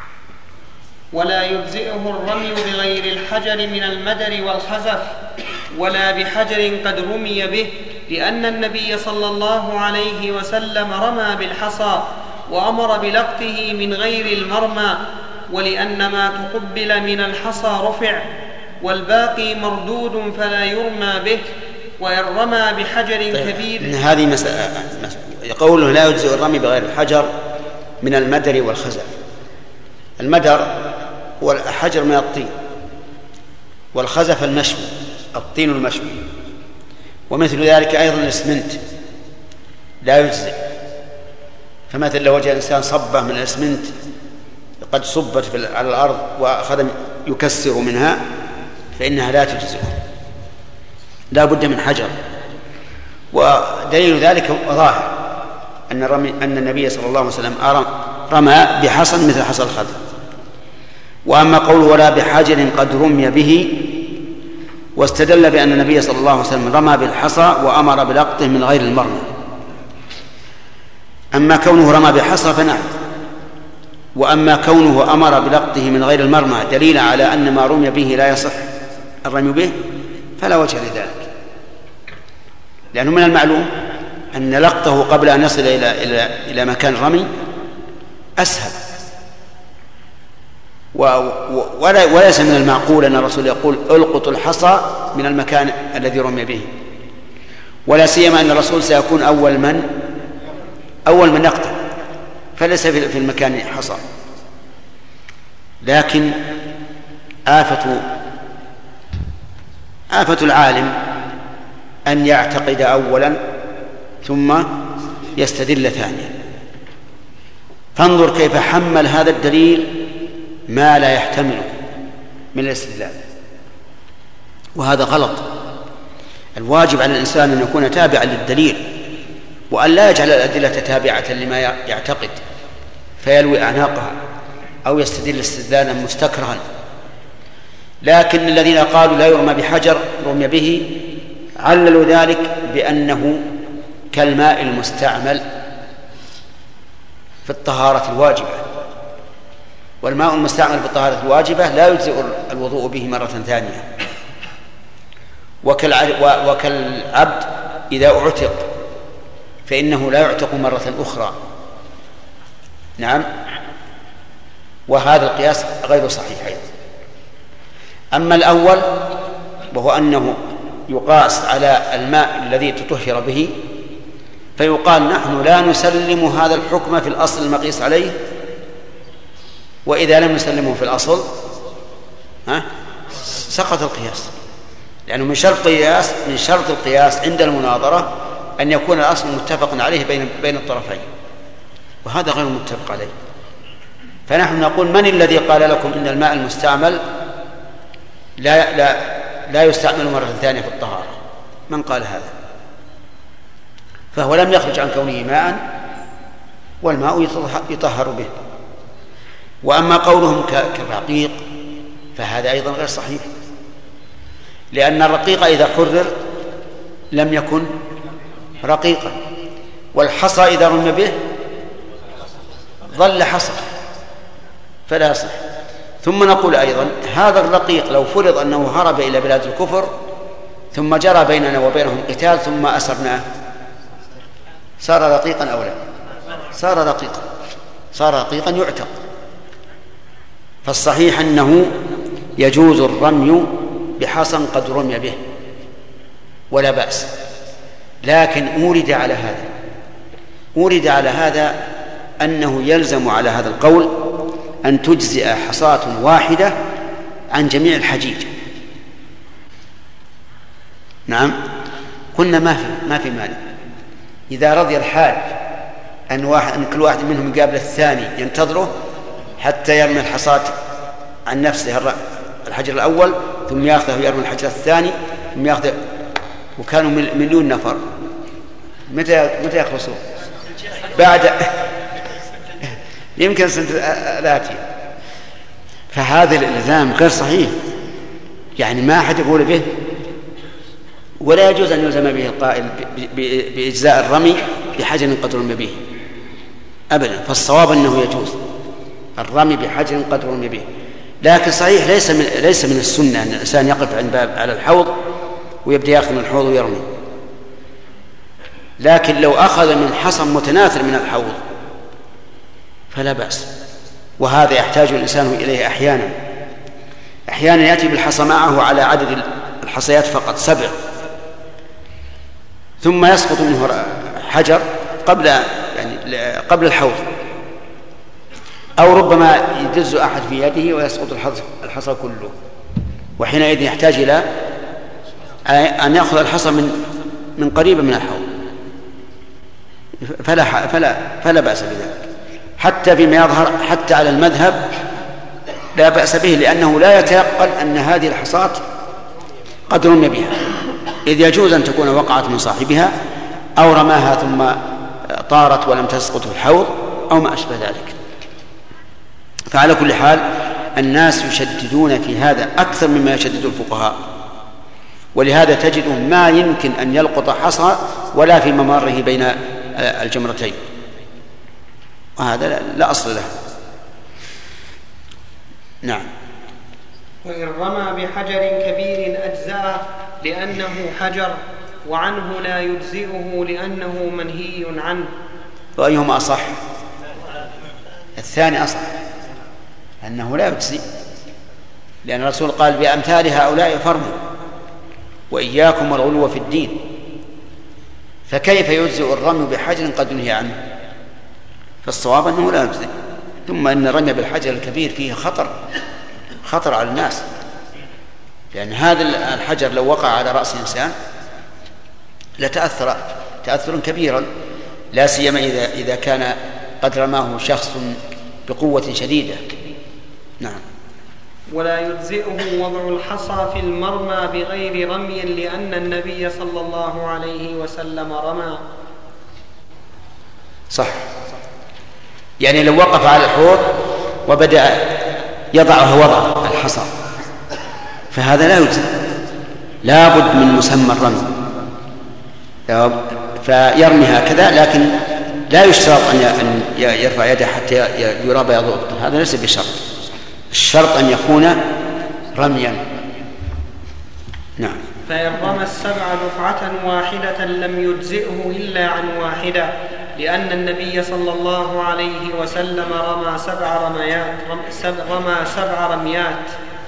ولا يجزئه الرمي بغير الحجر من المدر والخزف ولا بحجر قد رمي به، لأن النبي صلى الله عليه وسلم رمى بالحصى وأمر بلقطه من غير المرمى، ولأن ما تقبل من الحصى رفع والباقي مردود فلا يرمى به، وإن رمى بحجر كبير. هذه مسألة. قوله لا يجزئ الرمي بغير الحجر من المدر والخزف. المدر هو الحجر من الطين، والخزف المشوي، الطين المشوي، ومثل ذلك أيضا الإسمنت لا يجزئ. فمثل لو وجد الإنسان صبة من الإسمنت قد صبت على الأرض وأخذ يكسر منها فإنها لا تجزئ، لا بد من حجر. ودليل ذلك ظاهر أن النبي صلى الله عليه وسلم رمى بحصى مثل حصى الخذف. وأما قوله ولا بحجر قد رمي به، واستدل بأن النبي صلى الله عليه وسلم رمى بالحصى وأمر بلقطه من غير المرمى. أما كونه رمى بحصى فنعم، وأما كونه أمر بلقطه من غير المرمى دليل على أن ما رمي به لا يصح الرمي به فلا وجه لذلك، لأنه من المعلوم أن لقطه قبل أن يصل إلى مكان الرمي أسهل، وليس من المعقول أن الرسول يقول ألقط الحصى من المكان الذي رمي به، ولا سيما أن الرسول سيكون أول من يقطع، فليس في المكان حصى. لكن آفة العالم أن يعتقد أولا ثم يستدل ثانيا، فانظر كيف حمل هذا الدليل ما لا يحتمله من الاستدلال، وهذا غلط. الواجب على الإنسان أن يكون تابعا للدليل، وأن لا يجعل الأدلة تابعة لما يعتقد فيلوي أعناقها أو يستدل استدلالا مستكرها. لكن الذين قالوا لا يرمى بحجر رمي به عللوا ذلك بأنه كالماء المستعمل في الطهارة الواجبة، والماء المستعمل في الطهارة الواجبة لا يجزئ الوضوء به مرة ثانية، وكالعبد إذا اعتق فإنه لا يعتق مرة أخرى. نعم، وهذا القياس غير صحيح أيضا. أما الأول وهو أنه يقاس على الماء الذي تطهر به، فيقال نحن لا نسلم هذا الحكم في الأصل المقيس عليه، وإذا لم نسلمه في الأصل سقط القياس، لأنه من شرط القياس عند المناظرة أن يكون الأصل متفق عليه بين الطرفين، وهذا غير متفق عليه. فنحن نقول من الذي قال لكم إن الماء المستعمل لا يستعمل مرة ثانية في الطهارة؟ من قال هذا؟ فهو لم يخرج عن كونه ماء، والماء يطهر به. وأما قولهم كالرقيق فهذا أيضا غير صحيح، لأن الرقيق إذا حرر لم يكن رقيقا، والحصى إذا رمي به ظل حصى فلا يصح. ثم نقول أيضا هذا الرقيق لو فرض أنه هرب إلى بلاد الكفر ثم جرى بيننا وبينهم قتال ثم أسرناه، صار رقيقا أو لا؟ صار رقيقا يعتق. فالصحيح أنه يجوز الرمي بحصى قد رمي به ولا بأس، لكن أورد على هذا أنه يلزم على هذا القول أن تجزئ حصاة واحدة عن جميع الحجيج. نعم، قلنا ما في مانع إذا رضي الحاج أن كل واحد منهم يقابل الثاني ينتظره حتى يرمي الحصاة عن نفسه الحجر الأول ثم يأخذه يرمي الحجر الثاني ثم يأخذه، وكانوا 1,000,000 نفر، متى يخلصون؟ بعد يمكن سنة الآتية. فهذا الإلزام غير صحيح، يعني ما أحد يقول به، ولا يجوز أن يلزم به القائل بإجزاء الرمي بحجر قد رمي به أبدا. فالصواب أنه يجوز الرمي بحجر قد رمي به، لكن صحيح ليس من السنة أن الإنسان يقف عند باب على الحوض ويبدأ يأخذ من الحوض ويرمي. لكن لو أخذ من حصى متناثر من الحوض فلا بأس، وهذا يحتاج الإنسان إليه أحيانا يأتي بالحصى معه على عدد الحصيات فقط 7، ثم يسقط منه حجر قبل الحوض، أو ربما يدز أحد في يده ويسقط الحصى كله، وحينئذ يحتاج إلى أن يأخذ الحصى من قريب من الحوض، فلا بأس بذلك. حتى فيما يظهر حتى على المذهب لا بأس به، لأنه لا يتيقن أن هذه الحصاة قد رمي بها، إذ يجوز أن تكون وقعت من صاحبها أو رماها ثم طارت ولم تسقط في الحوض أو ما أشبه ذلك. فعلى كل حال الناس يشددون في هذا أكثر مما يشدد الفقهاء، ولهذا تجده ما يمكن أن يلقط حصى ولا في ممره بين الجمرتين، وهذا لا أصل له. نعم. وإن رمى بحجر كبير أجزأه لأنه حجر، وعنه لا يجزئه لأنه منهي عنه. وأيهما أصح؟ الثاني أصح، أنه لا يجزئ، لأن الرسول قال بأمثال هؤلاء فرموا وإياكم والغلو في الدين، فكيف يجزئ الرمي بحجر قد نهي عنه؟ فالصواب أنه لا يجزئ. ثم أن الرمي بالحجر الكبير فيه خطر على الناس، لأن هذا الحجر لو وقع على رأس إنسان لتأثر تأثرا كبيرا، لا سيما إذا كان قد رماه شخص بقوة شديدة. نعم. ولا يجزئه وضع الحصى في المرمى بغير رمي، لأن النبي صلى الله عليه وسلم رمى. صح، يعني لو وقف على الحوض وبدأ يضعه وضع الحصى فهذا لا يجزئ، لا بد من مسمى الرمي، فيرمي هكذا، لكن لا يشترط أن يرفع يده حتى يرى بياض أذنه، هذا ليس بشرط، الشرط أن يكون رميا. نعم. فإن رمى السبع دفعة واحدة لم يجزئه إلا عن واحدة، لأن النبي صلى الله عليه وسلم رمى 7 رميات.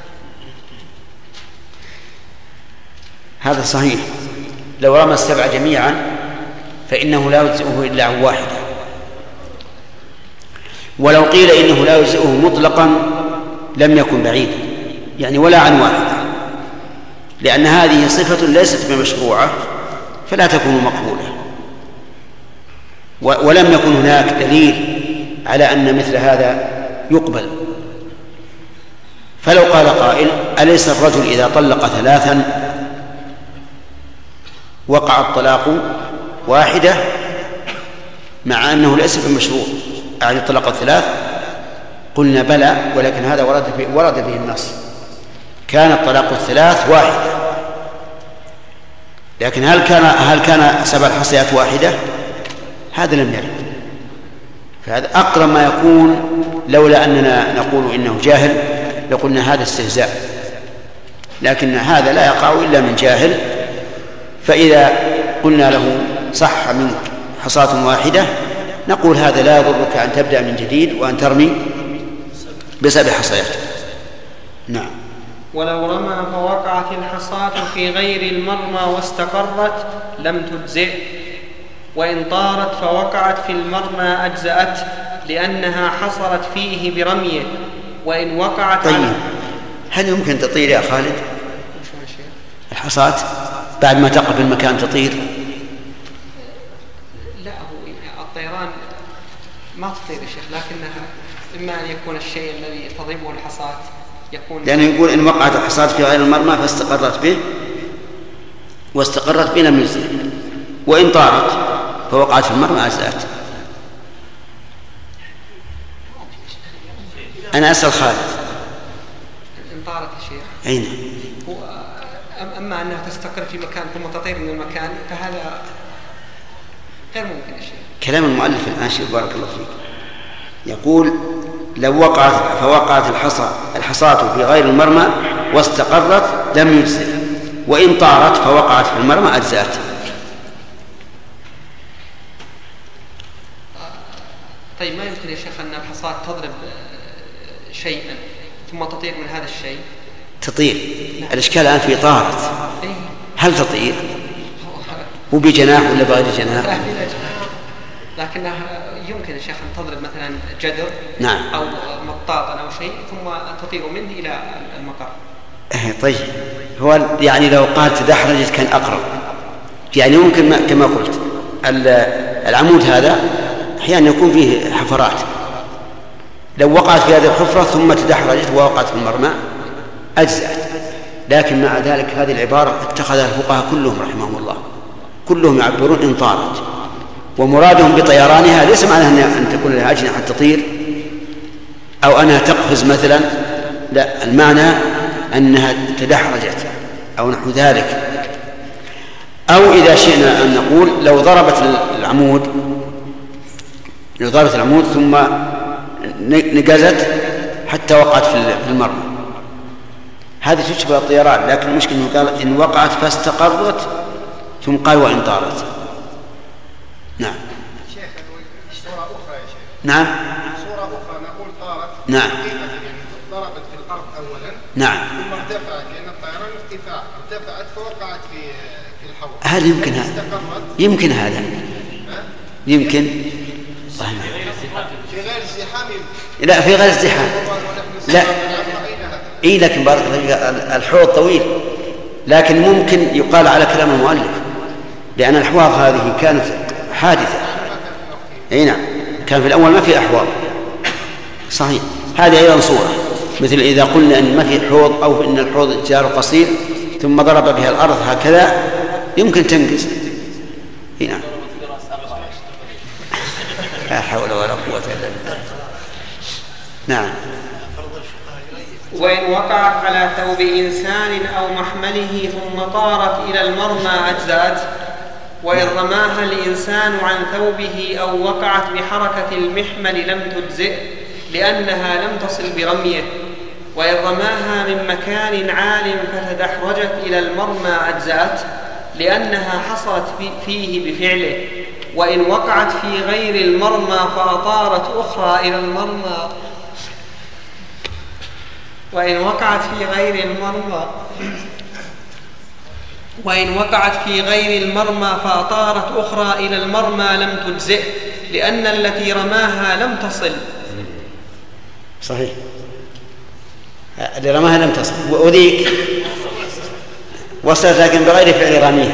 هذا صحيح، لو رمى السبع جميعا فإنه لا يجزئه إلا عن واحدة، ولو قيل إنه لا يجزئه مطلقا لم يكن بعيدا، يعني ولا عن واحدة، لأن هذه صفة ليست بمشروعة فلا تكون مقبولة، ولم يكن هناك دليل على أن مثل هذا يقبل. فلو قال قائل أليس الرجل إذا طلق 3 وقع الطلاق واحدة مع أنه ليس بمشروع، يعني طلق 3؟ قلنا بلى، ولكن هذا ورد به النص، كان الطلاق 3 واحدة، لكن هل كان 7 حصيات واحدة؟ هذا لم يرد. فهذا أقرب ما يكون، لولا أننا نقول إنه جاهل لقلنا هذا استهزاء، لكن هذا لا يقع إلا من جاهل. فإذا قلنا له صح منك حصاة واحدة نقول هذا لا يضرك أن تبدأ من جديد وأن ترمي ب7 حصيات. نعم. ولو رمى فوقعت الحصاة في غير المرمى واستقرت لم تجزئ، وإن طارت فوقعت في المرمى أجزأت، لأنها حصلت فيه برميه. وإن وقعت طيب، هل يمكن تطير يا خالد الحصاة بعد ما تقف المكان تطير؟ لا، هو الطيران ما تطير يا شيخ، لكنها إما أن يكون الشيء الذي تضربه الحصاة يكون، لأنه يقول إن وقعت الحصاة في غير المرمى فاستقرت به واستقرت به لم يجزئ، وإن طارت فوقعت في المرمى أجزأت. أنا أسأل خالد. إن طارت الشيء أين؟ أما أنها تستقر في مكان ثم تطير من المكان فهذا غير ممكن يا شيخ. كلام المؤلف الآن شيخ بارك الله فيك، يقول لو وقعت فوقعت الحصاة في غير المرمى واستقرت لم يجزئ، وإن طارت فوقعت في المرمى أجزأت. طيب ما يمكن يا شيخ أن الحصاة تضرب شيئا ثم تطير من هذا الشيء؟ تطير. الإشكال الآن في طارت، هل تطير وبجناح ولا بغير جناح؟ لكنها يمكن يا شيخ أن تضرب مثلا جدر نعم أو مطاطا أو شيء ثم تطير منه إلى المقر. طيب هو يعني لو قال تدحرجت كان أقرب، يعني ممكن كما قلت العمود هذا أحيانا يكون فيه حفرات، لو وقعت في هذه الحفرة ثم تدحرجت ووقعت في المرمى أجزأت. لكن مع ذلك هذه العبارة اتخذها الفقهاء كلهم رحمهم الله، كلهم يعبرون إن طارت، ومرادهم بطيرانها ليس معناها أن تكون لها أجنحة تطير أو أنها تقفز مثلا، لا، المعنى أنها تدحرجت أو نحو ذلك. أو إذا شئنا أن نقول لو ضربت العمود ثم نقزت حتى وقعت في المرمى، هذه تشبه الطيران، لكن المشكلة أنه قال إن وقعت فاستقرت ثم قال وإن طارت. نعم شيخ صورة أخرى يا شيخ. نعم صورة أخرى نقول طارت نعم ضربت في الأرض أولا نعم ثم ارتفعت، لأن الطيران ارتفعت فوقعت في الحوض. هل يمكن هذا؟ يمكن هذا يمكن في غير ازدحام. لا في غير ازدحام لا لكن بارك الله الحوض طويل، لكن ممكن يقال على كلام المؤلف لأن الأحواض هذه كانت حادثة. نعم كان في الأول ما في أحواض صحيح. هذه أيضا صورة، مثل إذا قلنا أن ما في حوض أو أن الحوض جار قصير ثم ضرب بها الأرض هكذا يمكن تنقز. نعم لا حول ولا قوة إلا بالله. نعم. وإن وقعت على ثوب إنسان أو محمله ثم طارت إلى المرمى أجزأت. وإن رماها الإنسان عن ثوبه أو وقعت بحركة المحمل لم تجزئ لأنها لم تصل برميه. وإن رماها من مكان عال فتدحرجت إلى المرمى أجزأت لأنها حصلت فيه بفعله. وإن وقعت في غير المرمى فأطارت أخرى إلى المرمى وإن وقعت في غير المرمى فأطارت أخرى إلى المرمى لم تجزئ لأن التي رماها لم تصل. صحيح اللي رماها لم تصل وذيك وصلت لكن بغير فعل رميها.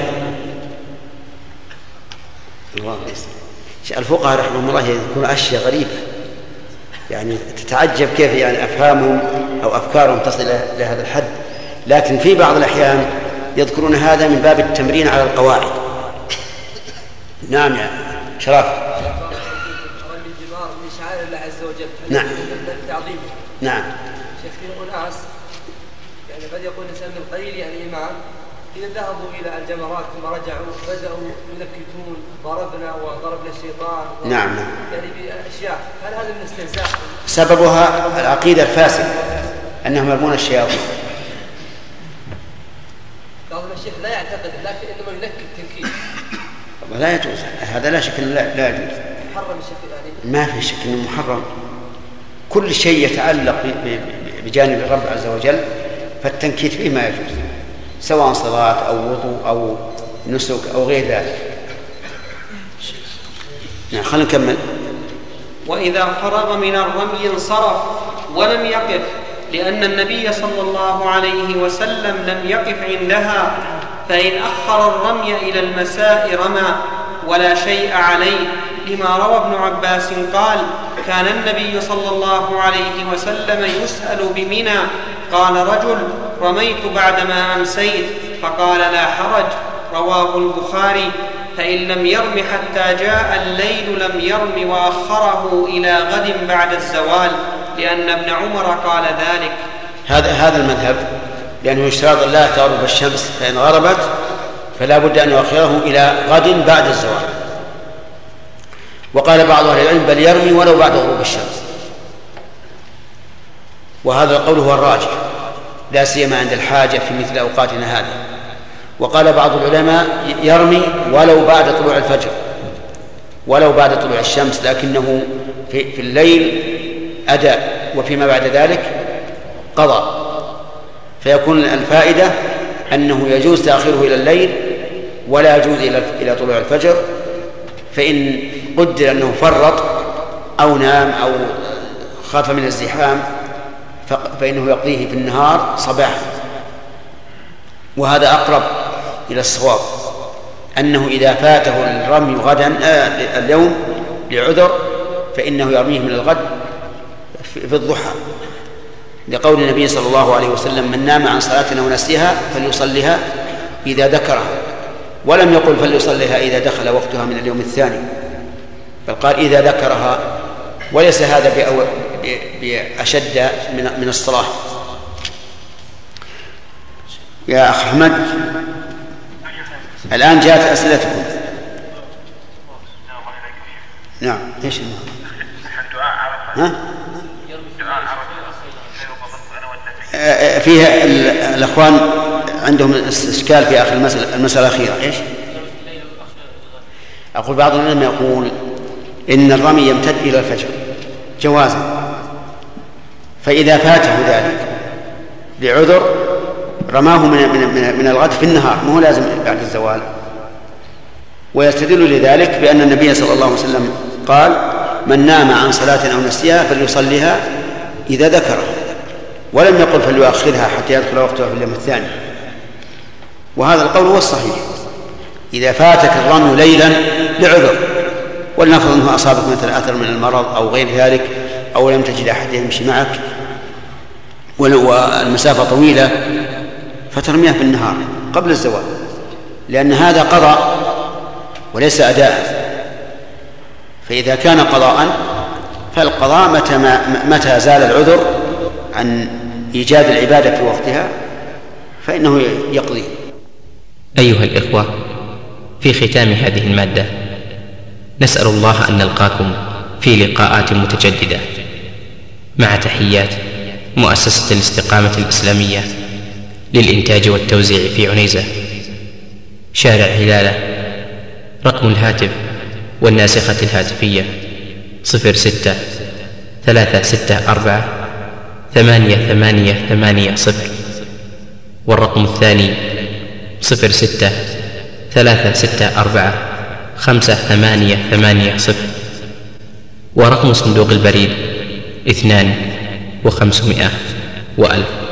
الفقهاء رحمهم الله يذكرون أشياء غريبة، يعني تتعجب كيف يعني أفهامهم أو أفكارهم تصل لهذا الحد، لكن في بعض الأحيان يذكرون هذا من باب التمرين على القواعد. نعم يا شرف. الجمار من شعائر الله عز وجل. نعم. تعظيمه. نعم. شيخ في أناس يعني قد يكون الإنسان من قليل يعني إيمان إذا ذهبوا إلى الجمرات ثم رجعوا بدأوا ينكتون ضربنا وضربنا الشيطان. نعم. يعني بأشياء، هل هذا من استهزاء؟ سببها العقيدة الفاسدة أنهم يرمون الشياطين. بعض الشيخ لا يعتقد لكن إنما ينكت تنكيل. لا يجوز هذا، لا شك لا يجوز. محرم الشيخ يعني؟ ما في شك إنه محرم. كل شيء يتعلق بجانب الرب عز وجل فالتنكيت فيه ما يجوز، سواء صلاة أو وضوء أو نسك أو غير ذلك. يعني خلينا نكمل. وإذا فرغ من الرمي انصرف ولم يقف لأن النبي صلى الله عليه وسلم لم يقف عندها، فإن أخر الرمي إلى المساء رمى ولا شيء عليه، لما روى ابن عباس قال: كان النبي صلى الله عليه وسلم يسأل بمنى قال رجل: رميت بعدما أمسيت، فقال: لا حرج. رواه البخاري. فإن لم يرم حتى جاء الليل لم يرم وأخره إلى غد بعد الزوال، لأن ابن عمر قال ذلك. هذا المذهب، لأنه يشترط لا تغرب الشمس، فإن غربت فلا بد أن يؤخره إلى غد بعد الزوال. وقال بعض أهل العلم: بل يرمي ولو بعد غروب الشمس. وهذا القول هو الراجح، لا سيما عند الحاجة في مثل أوقاتنا هذه. وقال بعض العلماء يرمي ولو بعد طلوع الفجر، ولو بعد طلوع الشمس، لكنه في الليل أداء وفيما بعد ذلك قضاء، فيكون الفائدة أنه يجوز تأخيره إلى الليل ولا يجوز إلى طلوع الفجر. فإن قدر أنه فرط أو نام أو خاف من الزحام فإنه يقضيه في النهار صباحا. وهذا أقرب إلى الصواب، أنه إذا فاته الرمي غدا اليوم لعذر فإنه يرميه من الغد في الضحى، لقول النبي صلى الله عليه وسلم: من نام عن صلاة أو نسيها فليصليها إذا ذكرها، ولم يقل فليصليها إذا دخل وقتها من اليوم الثاني، بل قال إذا ذكرها، وليس هذا بأشد من الصلاة. يا أخ أحمد، الآن جاءت أسئلتكم. نعم، إيش فيها الأخوان عندهم إشكال في آخر المسألة الأخيرة. إيش؟ أقول بعض العلماء يقول إن الرمي يمتد إلى الفجر جوازا، فإذا فاته ذلك بعذر رماه من الغد في النهار، مو لازم بعد الزوال. ويستدل لذلك بأن النبي صلى الله عليه وسلم قال: من نام عن صلاة أو نسيها فليصليها إذا ذكره، ولم يقل فليؤخرها حتى يدخل وقتها في اليوم الثاني. وهذا القول هو الصحيح. إذا فاتك الرمي ليلا لعذر، ولنفرض أنه أصابك مثل أثر من المرض أو غير ذلك، أو لم تجد أحد يمشي معك والمسافة طويلة، فترميها في النهار قبل الزوال، لأن هذا قضاء وليس أداء. فإذا كان قضاء فالقضاء متى زال العذر عن إيجاد العبادة في وقتها فإنه يقضي. أيها الإخوة، في ختام هذه المادة نسأل الله أن نلقاكم في لقاءات متجددة، مع تحيات مؤسسة الاستقامة الإسلامية للإنتاج والتوزيع في عنيزة، شارع هلالة. رقم الهاتف والناسخة الهاتفية 06-364-8880، والرقم الثاني 06-364-5880، ورقم صندوق البريد 2500 و1000.